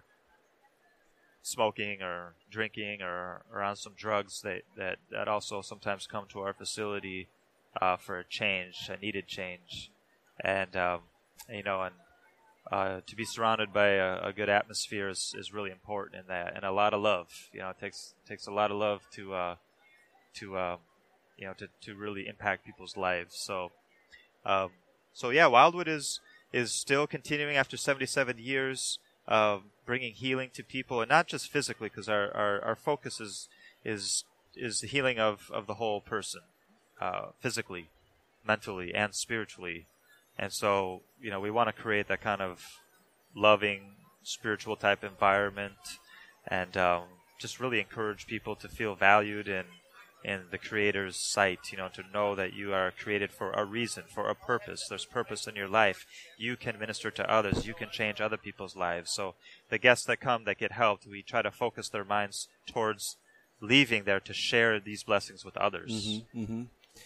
smoking or drinking or, or on some drugs that, that, that also sometimes come to our facility uh, for a change, a needed change. And, um, you know, and uh, to be surrounded by a, a good atmosphere is, is really important in that. And a lot of love. You know, it takes takes a lot of love to, uh, to um, you know, to, to really impact people's lives. So, um, so yeah, Wildwood is... is still continuing after seventy-seven years, uh, bringing healing to people, and not just physically, because our, our, our focus is is is the healing of, of the whole person, uh, physically, mentally, and spiritually. And so, you know, we want to create that kind of loving, spiritual type environment, and um, just really encourage people to feel valued and in the Creator's sight, you know, to know that you are created for a reason, for a purpose. There's purpose in your life. You can minister to others. You can change other people's lives. So the guests that come that get helped, we try to focus their minds towards leaving there to share these blessings with others. Mm-hmm, mm-hmm.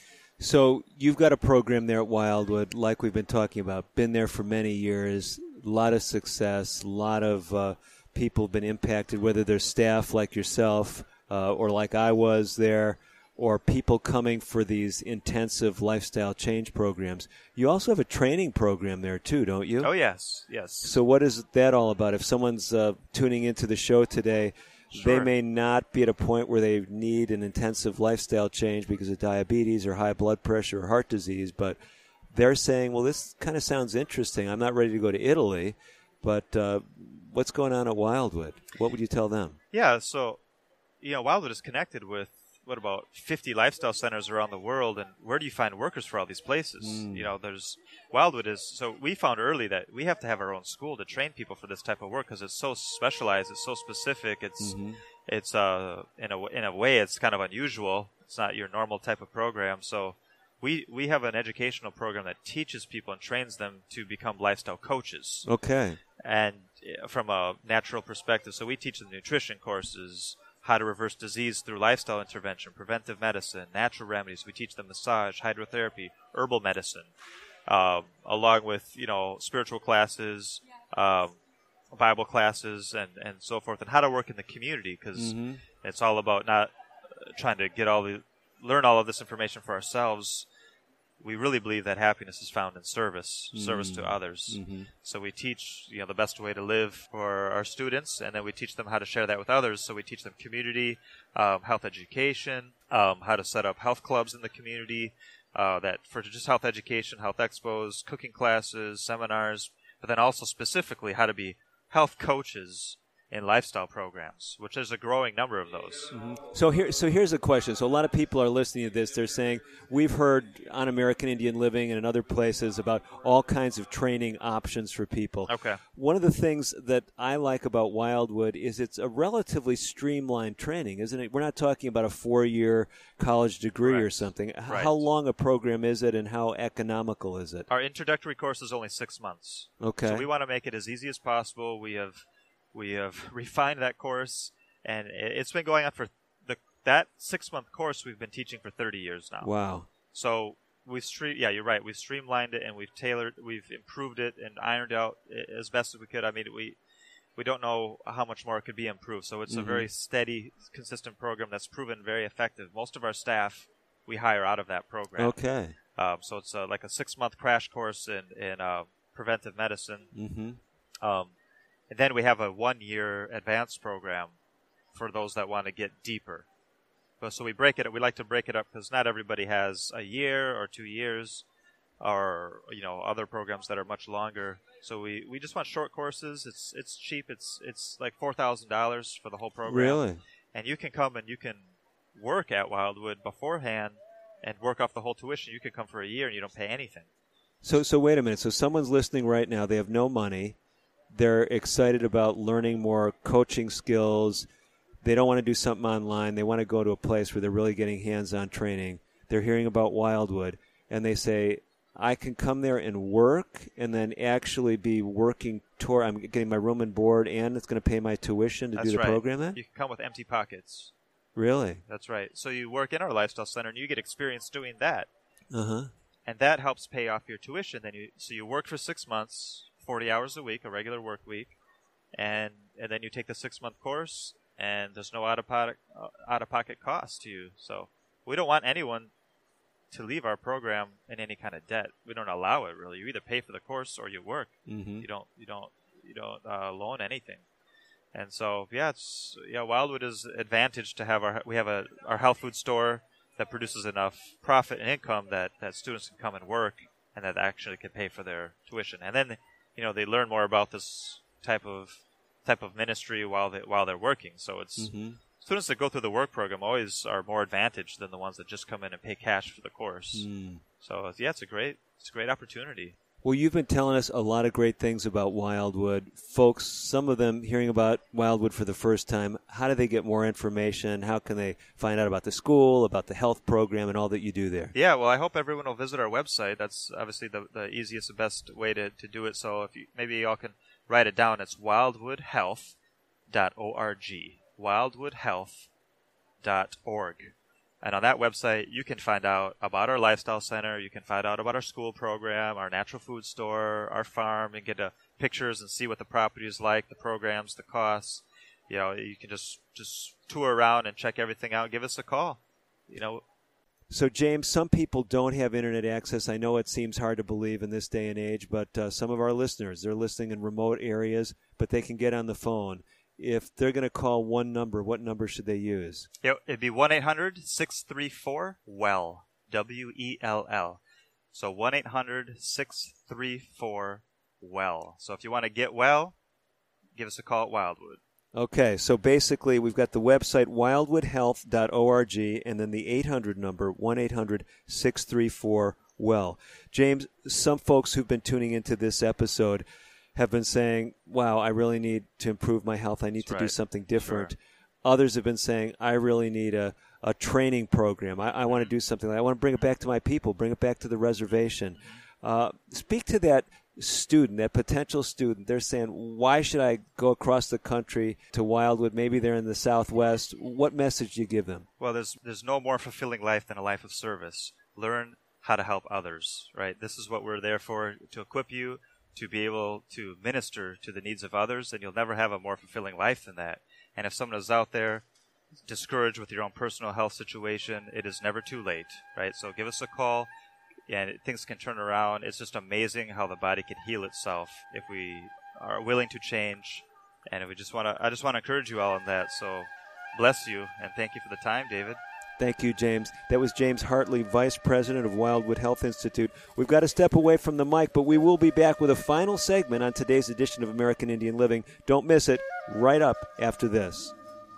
So you've got a program there at Wildwood, like we've been talking about, been there for many years, a lot of success, a lot of uh, people have been impacted, whether they're staff like yourself uh, or like I was there, or people coming for these intensive lifestyle change programs. You also have a training program there too, don't you? Oh, yes, yes. So what is that all about? If someone's uh, tuning into the show today, sure. they may not be at a point where they need an intensive lifestyle change because of diabetes or high blood pressure or heart disease, but they're saying, well, this kind of sounds interesting. I'm not ready to go to Italy, but uh, what's going on at Wildwood? What would you tell them? Yeah, so, you know, Wildwood is connected with what about fifty lifestyle centers around the world, and where do you find workers for all these places? Mm. You know, there's Wildwood is so we found early that we have to have our own school to train people for this type of work because it's so specialized, it's so specific, it's mm-hmm. it's uh in a in a way it's kind of unusual. It's not your normal type of program, so we we have an educational program that teaches people and trains them to become lifestyle coaches. Okay, and from a natural perspective, so we teach them nutrition courses, how to reverse disease through lifestyle intervention, preventive medicine, natural remedies. We teach them massage, hydrotherapy, herbal medicine, um, along with, you know, spiritual classes, um, Bible classes, and, and so forth, and how to work in the community, because mm-hmm. it's all about not trying to get all the, learn all of this information for ourselves. We really believe that happiness is found in service, mm-hmm. service to others. Mm-hmm. So we teach, you know, the best way to live for our students, and then we teach them how to share that with others. So we teach them community, um, health education, um, how to set up health clubs in the community, uh, that for just health education, health expos, cooking classes, seminars, but then also specifically how to be health coaches in lifestyle programs, which there's a growing number of those. Mm-hmm. So here, so here's a question. So a lot of people are listening to this. They're saying, we've heard on American Indian Living and in other places about all kinds of training options for people. Okay. One of the things that I like about Wildwood is it's a relatively streamlined training, isn't it? We're not talking about a four-year college degree right. or something. Right. How long a program is it, and how economical is it? Our introductory course is only six months. Okay. So we want to make it as easy as possible. We have... We have refined that course and it's been going on for the that six month course we've been teaching for thirty years now. Wow. So we've stream yeah you're right we've streamlined it and we've tailored we've improved it and ironed out as best as we could. I mean we we don't know how much more it could be improved. So it's mm-hmm. a very steady, consistent program that's proven very effective. Most of our staff we hire out of that program. Okay. Um, so it's uh, like a six month crash course in in uh, preventive medicine. Mm-hmm. Um, and then we have a one year advanced program for those that want to get deeper. But so we break it. We like to break it up because not everybody has a year or two years, or you know other programs that are much longer. So we, we just want short courses. It's it's cheap. It's it's like four thousand dollars for the whole program. Really? And you can come and you can work at Wildwood beforehand and work off the whole tuition. You can come for a year and you don't pay anything. So so wait a minute. So someone's listening right now. They have no money. They're excited about learning more coaching skills. They don't want to do something online. They want to go to a place where they're really getting hands-on training. They're hearing about Wildwood, and they say, I can come there and work and then actually be working toward, I'm getting my room and board, and it's going to pay my tuition to That's do the right. program then? You can come with empty pockets. Really? That's right. So you work in our lifestyle center, and you get experience doing that. Uh-huh. And that helps pay off your tuition. Then you So you work for six months, forty hours a week, a regular work week, and, and then you take the six-month course, and there's no out-of-pocket, uh, out-of-pocket cost to you. So we don't want anyone to leave our program in any kind of debt. We don't allow it, really. You either pay for the course or you work. Mm-hmm. You don't, you don't, you don't uh, loan anything. And so, yeah, it's yeah. Wildwood is advantaged to have our we have a our health food store that produces enough profit and income that, that students can come and work, and that actually can pay for their tuition. And then, you know, they learn more about this type of type of ministry while they while they're working. So it's mm-hmm. students that go through the work program always are more advantaged than the ones that just come in and pay cash for the course. Mm. So yeah, it's a great it's a great opportunity. Well, you've been telling us a lot of great things about Wildwood. Folks, some of them hearing about Wildwood for the first time, how do they get more information? How can they find out about the school, about the health program, and all that you do there? Yeah, well, I hope everyone will visit our website. That's obviously the, the easiest and best way to, to do it. So if you, maybe y'all can write it down. It's wildwood health dot org. wildwood health dot org. And on that website, you can find out about our lifestyle center. You can find out about our school program, our natural food store, our farm, and get uh, pictures and see what the property is like, the programs, the costs. You know, you can just just tour around and check everything out. Give us a call. You know. So, James, some people don't have internet access. I know it seems hard to believe in this day and age, but uh, some of our listeners, they're listening in remote areas, but they can get on the phone. If they're going to call one number, what number should they use? Yeah, it'd be one eight hundred six three four W E L L, W E L L. So one eight hundred six three four W E L L. So if you want to get well, give us a call at Wildwood. Okay, so basically we've got the website wildwood health dot org and then the eight hundred number, one eight hundred six three four W E L L. James, some folks who've been tuning into this episode have been saying, wow, I really need to improve my health. I need That's to right. do something different. Sure. Others have been saying, I really need a, a training program. I, I want to do something. I want to bring it back to my people, bring it back to the reservation. Uh, speak to that student, that potential student. They're saying, why should I go across the country to Wildwood? Maybe they're in the Southwest. What message do you give them? Well, there's there's no more fulfilling life than a life of service. Learn how to help others, right? This is what we're there for, to equip you to be able to minister to the needs of others, and you'll never have a more fulfilling life than that. And if someone is out there discouraged with your own personal health situation, it is never too late, right? So give us a call, and it, things can turn around. It's just amazing how the body can heal itself if we are willing to change. And we just want to, I just want to encourage you all in that. So bless you, and thank you for the time, David. Thank you, James. That was James Hartley, Vice President of Wildwood Health Institute. We've got to step away from the mic, but we will be back with a final segment on today's edition of American Indian Living. Don't miss it, right up after this.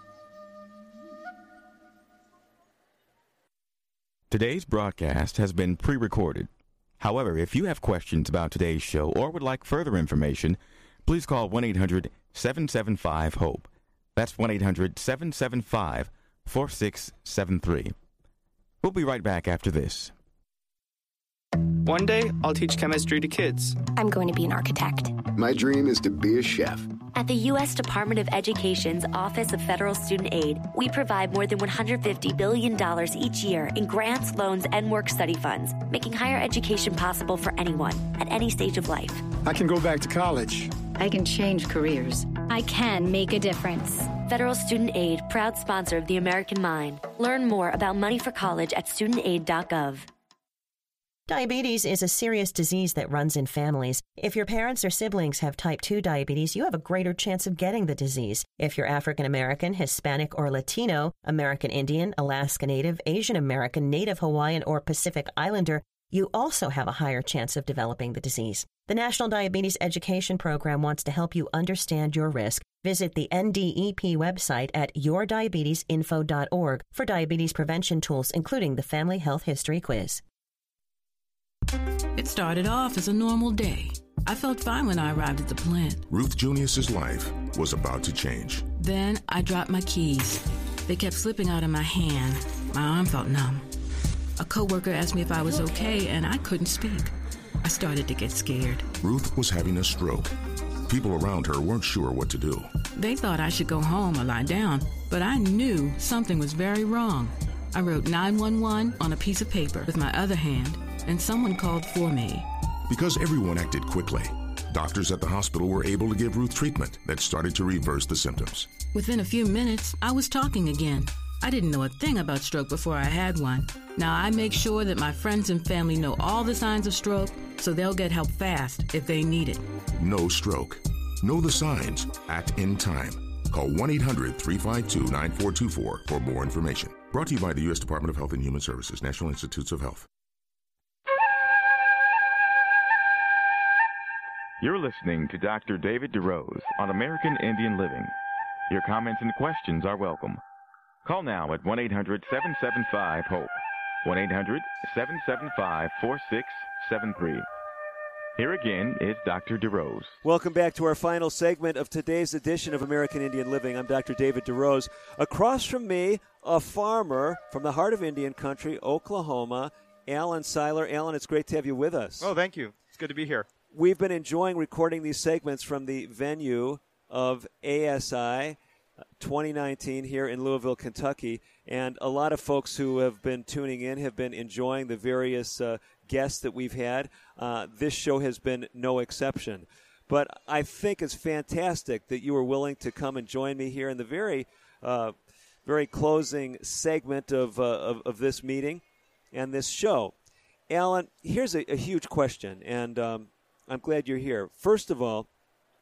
Today's broadcast has been pre-recorded. However, if you have questions about today's show or would like further information, please call one eight hundred seven seven five HOPE. That's one eight hundred seven seven five four six seven three. We'll be right back after this. One day, I'll teach chemistry to kids. I'm going to be an architect. My dream is to be a chef. At the U S Department of Education's Office of Federal Student Aid, we provide more than one hundred fifty billion dollars each year in grants, loans, and work-study funds, making higher education possible for anyone at any stage of life. I can go back to college. I can change careers. I can make a difference. Federal Student Aid, proud sponsor of the American Mind. Learn more about money for college at student aid dot gov. Diabetes is a serious disease that runs in families. If your parents or siblings have type two diabetes, you have a greater chance of getting the disease. If you're African American, Hispanic, or Latino, American Indian, Alaska Native, Asian American, Native Hawaiian, or Pacific Islander, you also have a higher chance of developing the disease. The National Diabetes Education Program wants to help you understand your risk. Visit the N D E P website at your diabetes info dot org for diabetes prevention tools, including the Family Health History Quiz. It started off as a normal day. I felt fine when I arrived at the plant. Ruth Junius's life was about to change. Then I dropped my keys. They kept slipping out of my hand. My arm felt numb. A coworker asked me if I was okay, and I couldn't speak. I started to get scared. Ruth was having a stroke. People around her weren't sure what to do. They thought I should go home or lie down, but I knew something was very wrong. I wrote nine one one on a piece of paper with my other hand, and someone called for me. Because everyone acted quickly, doctors at the hospital were able to give Ruth treatment that started to reverse the symptoms. Within a few minutes, I was talking again. I didn't know a thing about stroke before I had one. Now I make sure that my friends and family know all the signs of stroke so they'll get help fast if they need it. No stroke. Know the signs. Act in time. Call one eight hundred three five two nine four two four for more information. Brought to you by the U S Department of Health and Human Services, National Institutes of Health. You're listening to Doctor David DeRose on American Indian Living. Your comments and questions are welcome. Call now at one eight hundred seven seven five HOPE, one eight hundred seven seven five four six seven three. Here again is Doctor DeRose. Welcome back to our final segment of today's edition of American Indian Living. I'm Doctor David DeRose. Across from me, a farmer from the heart of Indian Country, Oklahoma, Alan Seiler. Alan, it's great to have you with us. Oh, thank you. It's good to be here. We've been enjoying recording these segments from the venue of A S I twenty nineteen here in Louisville, Kentucky, and a lot of folks who have been tuning in have been enjoying the various uh, guests that we've had. Uh, this show has been no exception. But I think it's fantastic that you were willing to come and join me here in the very, uh, very closing segment of, uh, of of this meeting and this show. Alan, here's a, a huge question, and um, I'm glad you're here. First of all,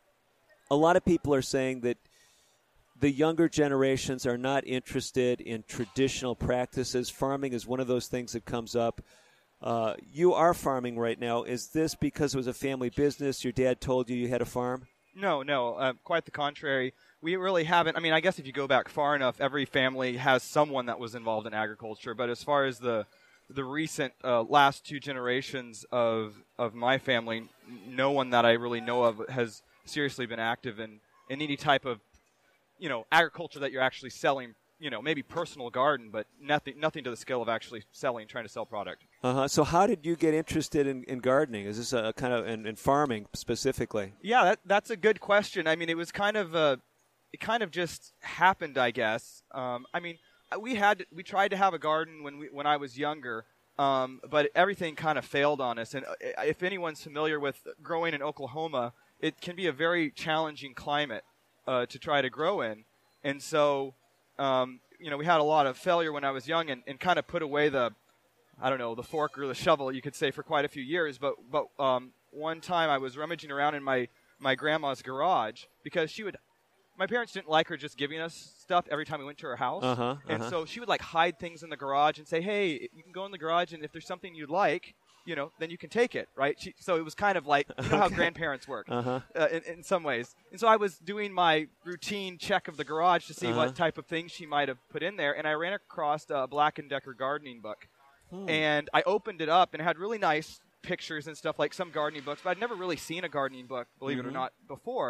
a lot of people are saying that the younger generations are not interested in traditional practices. Farming is one of those things that comes up. Uh, you are farming right now. Is this because it was a family business? Your dad told you you had a farm? No, no, uh, quite the contrary. We really haven't. I mean, I guess if you go back far enough, every family has someone that was involved in agriculture. But as far as the the recent uh, last two generations of of my family, no one that I really know of has seriously been active in, in any type of, you know, agriculture that you're actually selling, you know, maybe personal garden, but nothing nothing to the scale of actually selling, trying to sell product. Uh-huh. So how did you get interested in, in gardening? Is this a kind of, in, in farming specifically? Yeah, that, that's a good question. I mean, it was kind of, uh, it kind of just happened, I guess. Um, I mean, we had, we tried to have a garden when we, when I was younger, um, but everything kind of failed on us. And if anyone's familiar with growing in Oklahoma, it can be a very challenging climate uh, to try to grow in. And so, um, you know, we had a lot of failure when I was young and, and kind of put away the, I don't know, the fork or the shovel, you could say, for quite a few years. But but um, one time I was rummaging around in my, my grandma's garage because she would, my parents didn't like her just giving us stuff every time we went to her house. Uh-huh, uh-huh. And so she would like hide things in the garage and say, hey, you can go in the garage and if there's something you'd like, you know, then you can take it, right? She, so it was kind of like, you know how Okay. grandparents work Uh-huh. uh, in, in some ways. And so I was doing my routine check of the garage to see Uh-huh. what type of things she might have put in there, and I ran across a Black and Decker gardening book. Hmm. And I opened it up, and it had really nice pictures and stuff like some gardening books, but I'd never really seen a gardening book, believe Mhm. it or not, before.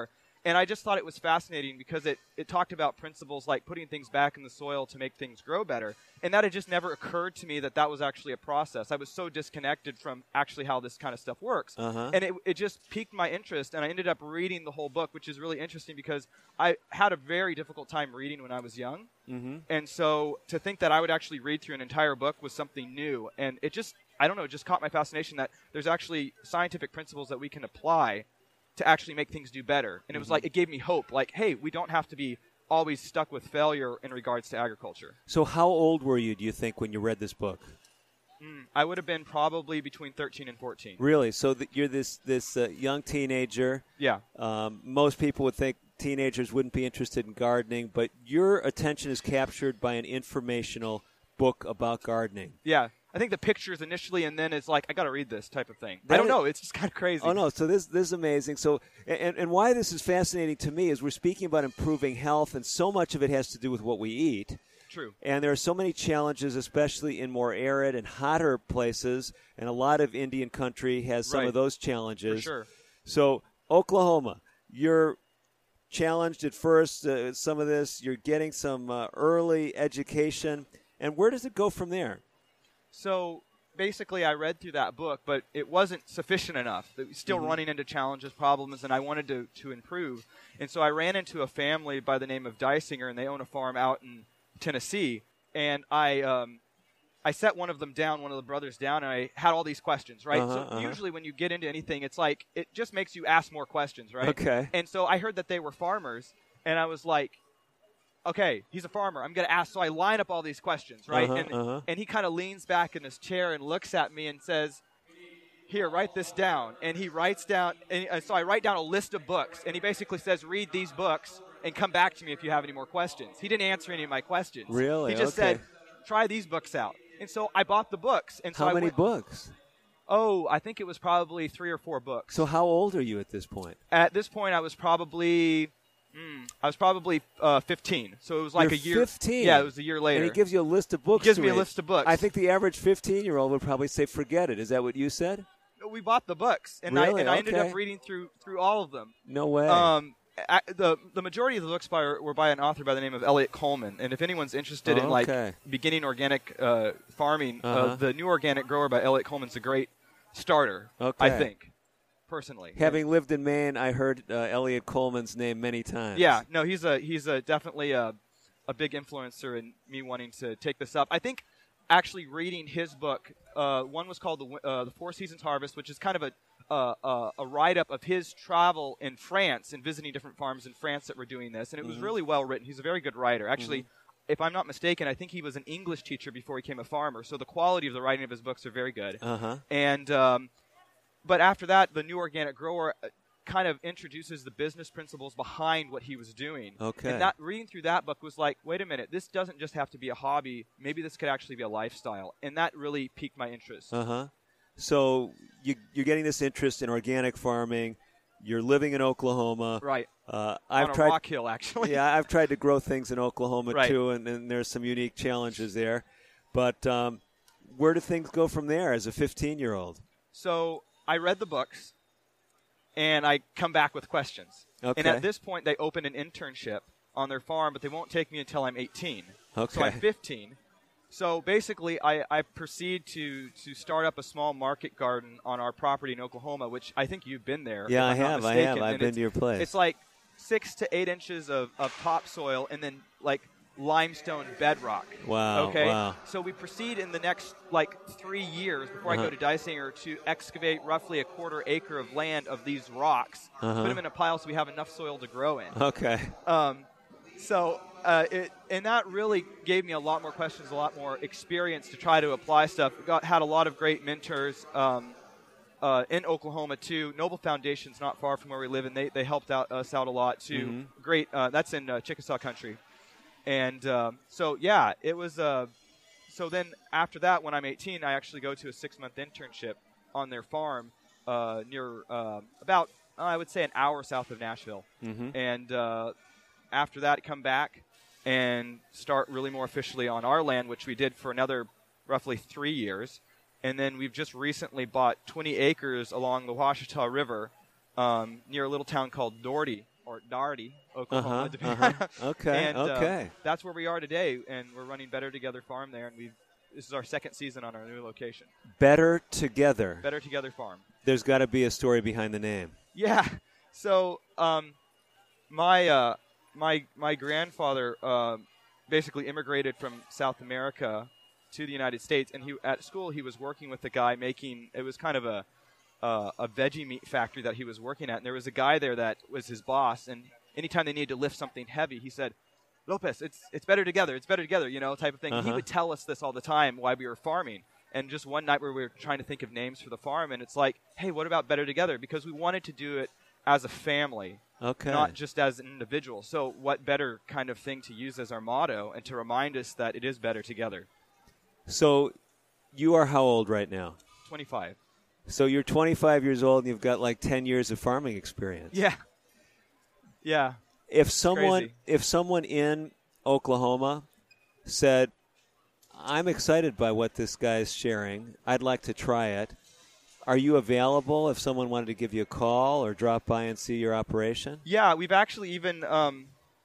And I just thought it was fascinating because it, it talked about principles like putting things back in the soil to make things grow better. And that had just never occurred to me that that was actually a process. I was so disconnected from actually how this kind of stuff works. Uh-huh. And it, it just piqued my interest, and I ended up reading the whole book, which is really interesting because I had a very difficult time reading when I was young. Mm-hmm. And so to think that I would actually read through an entire book was something new. And it just, I don't know, it just caught my fascination that there's actually scientific principles that we can apply to actually make things do better. And it was Mm-hmm. like, it gave me hope. Like, hey, we don't have to be always stuck with failure in regards to agriculture. So how old were you, do you think, when you read this book? Mm, I would have been probably between thirteen and fourteen. Really? So th- you're this, this uh, young teenager. Yeah. Um, most people would think teenagers wouldn't be interested in gardening, but your attention is captured by an informational book about gardening. Yeah. I think the pictures initially, and then it's like, I got to read this type of thing. That I don't is- know. It's just kind of crazy. Oh, no. So this, this is amazing. So, and, and why this is fascinating to me is we're speaking about improving health, and so much of it has to do with what we eat. True. And there are so many challenges, especially in more arid and hotter places, and a lot of Indian country has some Right. of those challenges. For sure. So, Oklahoma, you're challenged at first, uh, some of this. You're getting some uh, early education. And where does it go from there? So basically, I read through that book, but it wasn't sufficient enough. It was still Mhm. running into challenges, problems, and I wanted to, to improve. And so I ran into a family by the name of Dysinger, and they own a farm out in Tennessee. And I um, I set one of them down, one of the brothers down, and I had all these questions, right? Uh-huh, so uh-huh. usually when you get into anything, it's like it just makes you ask more questions, right? Okay. And so I heard that they were farmers, and I was like, okay, he's a farmer. I'm going to ask. So I line up all these questions, right? Uh-huh, and uh-huh. and he kind of leans back in his chair and looks at me and says, here, write this down. And he writes down, and uh, so I write down a list of books, and he basically says, read these books and come back to me if you have any more questions. He didn't answer any of my questions. Really? He just Okay. said, try these books out. And so I bought the books. And so How I many went- books? Oh, I think it was probably three or four books. So how old are you at this point? At this point, I was probably, mm, I was probably uh, fifteen. So it was like You're a year. fifteen. Yeah, it was a year later. And he gives you a list of books. He gives to me a read. list of books. I think the average fifteen-year-old would probably say, forget it. Is that what you said? We bought the books, and Really? I and I ended Okay. up reading through through all of them. No way. Um, I, the the majority of the books by, were by an author by the name of Elliot Coleman, and if anyone's interested in like Okay. beginning organic uh, farming, Uh-huh. uh, the New Organic Grower by Elliot Coleman's a great starter. Okay. I think, personally. Having lived in Maine, I heard uh, Elliot Coleman's name many times. Yeah, no, he's a he's a definitely a a big influencer in me wanting to take this up. I think actually reading his book, uh, one was called the Wi- uh, the Four Seasons Harvest, which is kind of a uh, uh, a write up of his travel in France and visiting different farms in France that were doing this, and it was Mhm. really well written. He's a very good writer, actually. If I'm not mistaken, I think he was an English teacher before he became a farmer, so the quality of the writing of his books are very good. Uh-huh. And um, but after that, the New Organic Grower uh, kind of introduces the business principles behind what he was doing. Okay. And that reading through that book was like, wait a minute, this doesn't just have to be a hobby. Maybe this could actually be a lifestyle, and that really piqued my interest. Uh-huh. So you, you're getting this interest in organic farming. You're living in Oklahoma. Right. Uh, I've On a tried, rock hill, actually. Yeah, I've tried to grow things in Oklahoma, Right. too, and, and there's some unique challenges there. But um, where do things go from there as a fifteen-year-old? So I read the books, and I come back with questions. Okay. And at this point, they open an internship on their farm, but they won't take me until I'm eighteen. So Okay. I'm fifteen. So basically, I, I proceed to, to start up a small market garden on our property in Oklahoma, which I think you've been there. Yeah, if I I'm not have, I mistaken. have. I've And been it's- to your place. It's like six to eight inches of, of topsoil and then like limestone bedrock. Wow, Okay. wow. So we proceed in the next like three years before Uh-huh. I go to Dysinger to excavate roughly a quarter acre of land of these rocks, Uh-huh. put them in a pile so we have enough soil to grow in. Okay. Um, so, uh, it, and that really gave me a lot more questions, a lot more experience to try to apply stuff. Got had a lot of great mentors um, uh, in Oklahoma too. Noble Foundation's not far from where we live, and they they helped out us out a lot too. Mhm. Great. Uh, that's in uh, Chickasaw country, and um, so yeah, it was. Uh, so then after that, when I'm eighteen, I actually go to a six month internship on their farm uh, near uh, about uh, I would say an hour south of Nashville. Mhm. And uh, after that, come back and start really more officially on our land, which we did for another roughly three years. And then we've just recently bought twenty acres along the Washita River um, near a little town called Doherty, or or Daugherty, Oklahoma. Uh-huh, uh-huh. Okay, and, okay. Uh, that's where we are today, and we're running Better Together Farm there, and we've this is our second season on our new location. Better Together. Better Together Farm. There's got to be a story behind the name. Yeah. So um, my uh, my my grandfather uh, basically immigrated from South America to the United States, and he at school he was working with a guy making it was kind of a uh, a veggie meat factory that he was working at, and there was a guy there that was his boss, and anytime they needed to lift something heavy, he said, Lopez, it's it's better together, it's better together, you know, type of thing. Uh-huh. He would tell us this all the time while we were farming. And just one night where we were trying to think of names for the farm, and it's like, hey, what about Better Together? Because we wanted to do it as a family, okay, not just as an individual. So what better kind of thing to use as our motto and to remind us that it is better together. So you are how old right now? twenty-five. So you're twenty-five years old, and you've got like ten years of farming experience. Yeah. Yeah. If someone crazy. if someone in Oklahoma said, I'm excited by what this guy's sharing, I'd like to try it, are you available if someone wanted to give you a call or drop by and see your operation? Yeah, we've actually even um,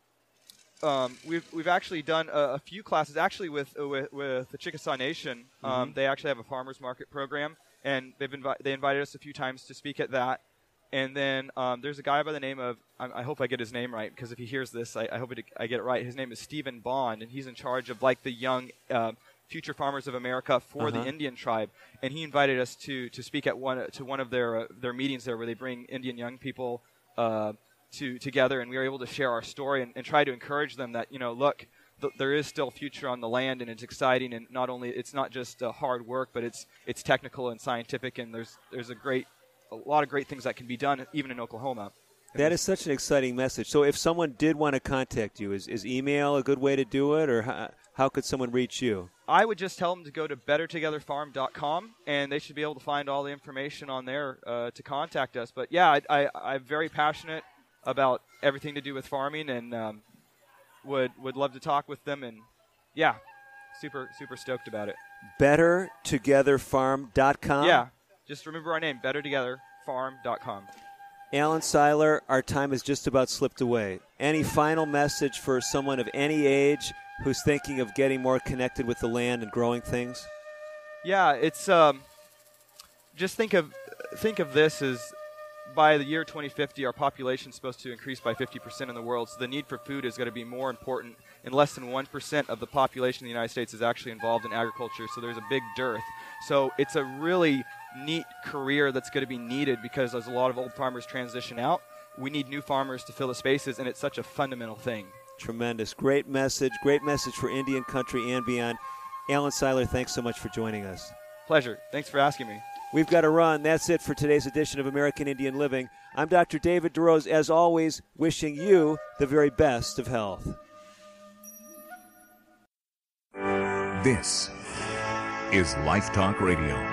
um, we've we've actually done a, a few classes actually with uh, with, with the Chickasaw Nation. Um, Mm-hmm. They actually have a farmers market program, and they've invi- they invited us a few times to speak at that. And then um, there's a guy by the name of, I, I hope I get his name right, because if he hears this, I, I hope it, I get it right. His name is Stephen Bond, and he's in charge of like the young uh, future farmers of America for Uh-huh. the Indian tribe. And he invited us to, to speak at one to one of their uh, their meetings there, where they bring Indian young people uh, to together, and we were able to share our story and, and try to encourage them that, you know, look, th- there is still future on the land, and it's exciting, and not only it's not just uh, hard work, but it's it's technical and scientific, and there's there's a great a lot of great things that can be done even in Oklahoma. That is such an exciting message. So if someone did want to contact you, is, is email a good way to do it, or how, how could someone reach you? I would just tell them to go to better together farm dot com, and they should be able to find all the information on there uh, to contact us. But, yeah, I, I, I'm very passionate about everything to do with farming, and um, would would love to talk with them. And, yeah, super, super stoked about it. better together farm dot com? Yeah, just remember our name, better together farm dot com. Alan Seiler, our time has just about slipped away. Any final message for someone of any age who's thinking of getting more connected with the land and growing things? Yeah, it's um, just think of think of this as by the year twenty fifty, our population is supposed to increase by fifty percent in the world. So the need for food is going to be more important, and less than one percent of the population in the United States is actually involved in agriculture. So there's a big dearth. So it's a really neat career that's going to be needed, because as a lot of old farmers transition out, we need new farmers to fill the spaces, and it's such a fundamental thing. Tremendous. Great message. Great message for Indian country and beyond. Alan Seiler, thanks so much for joining us. Pleasure. Thanks for asking me. We've got to run. That's it for today's edition of American Indian Living. I'm Doctor David DeRose, as always, wishing you the very best of health. This is Life Talk Radio.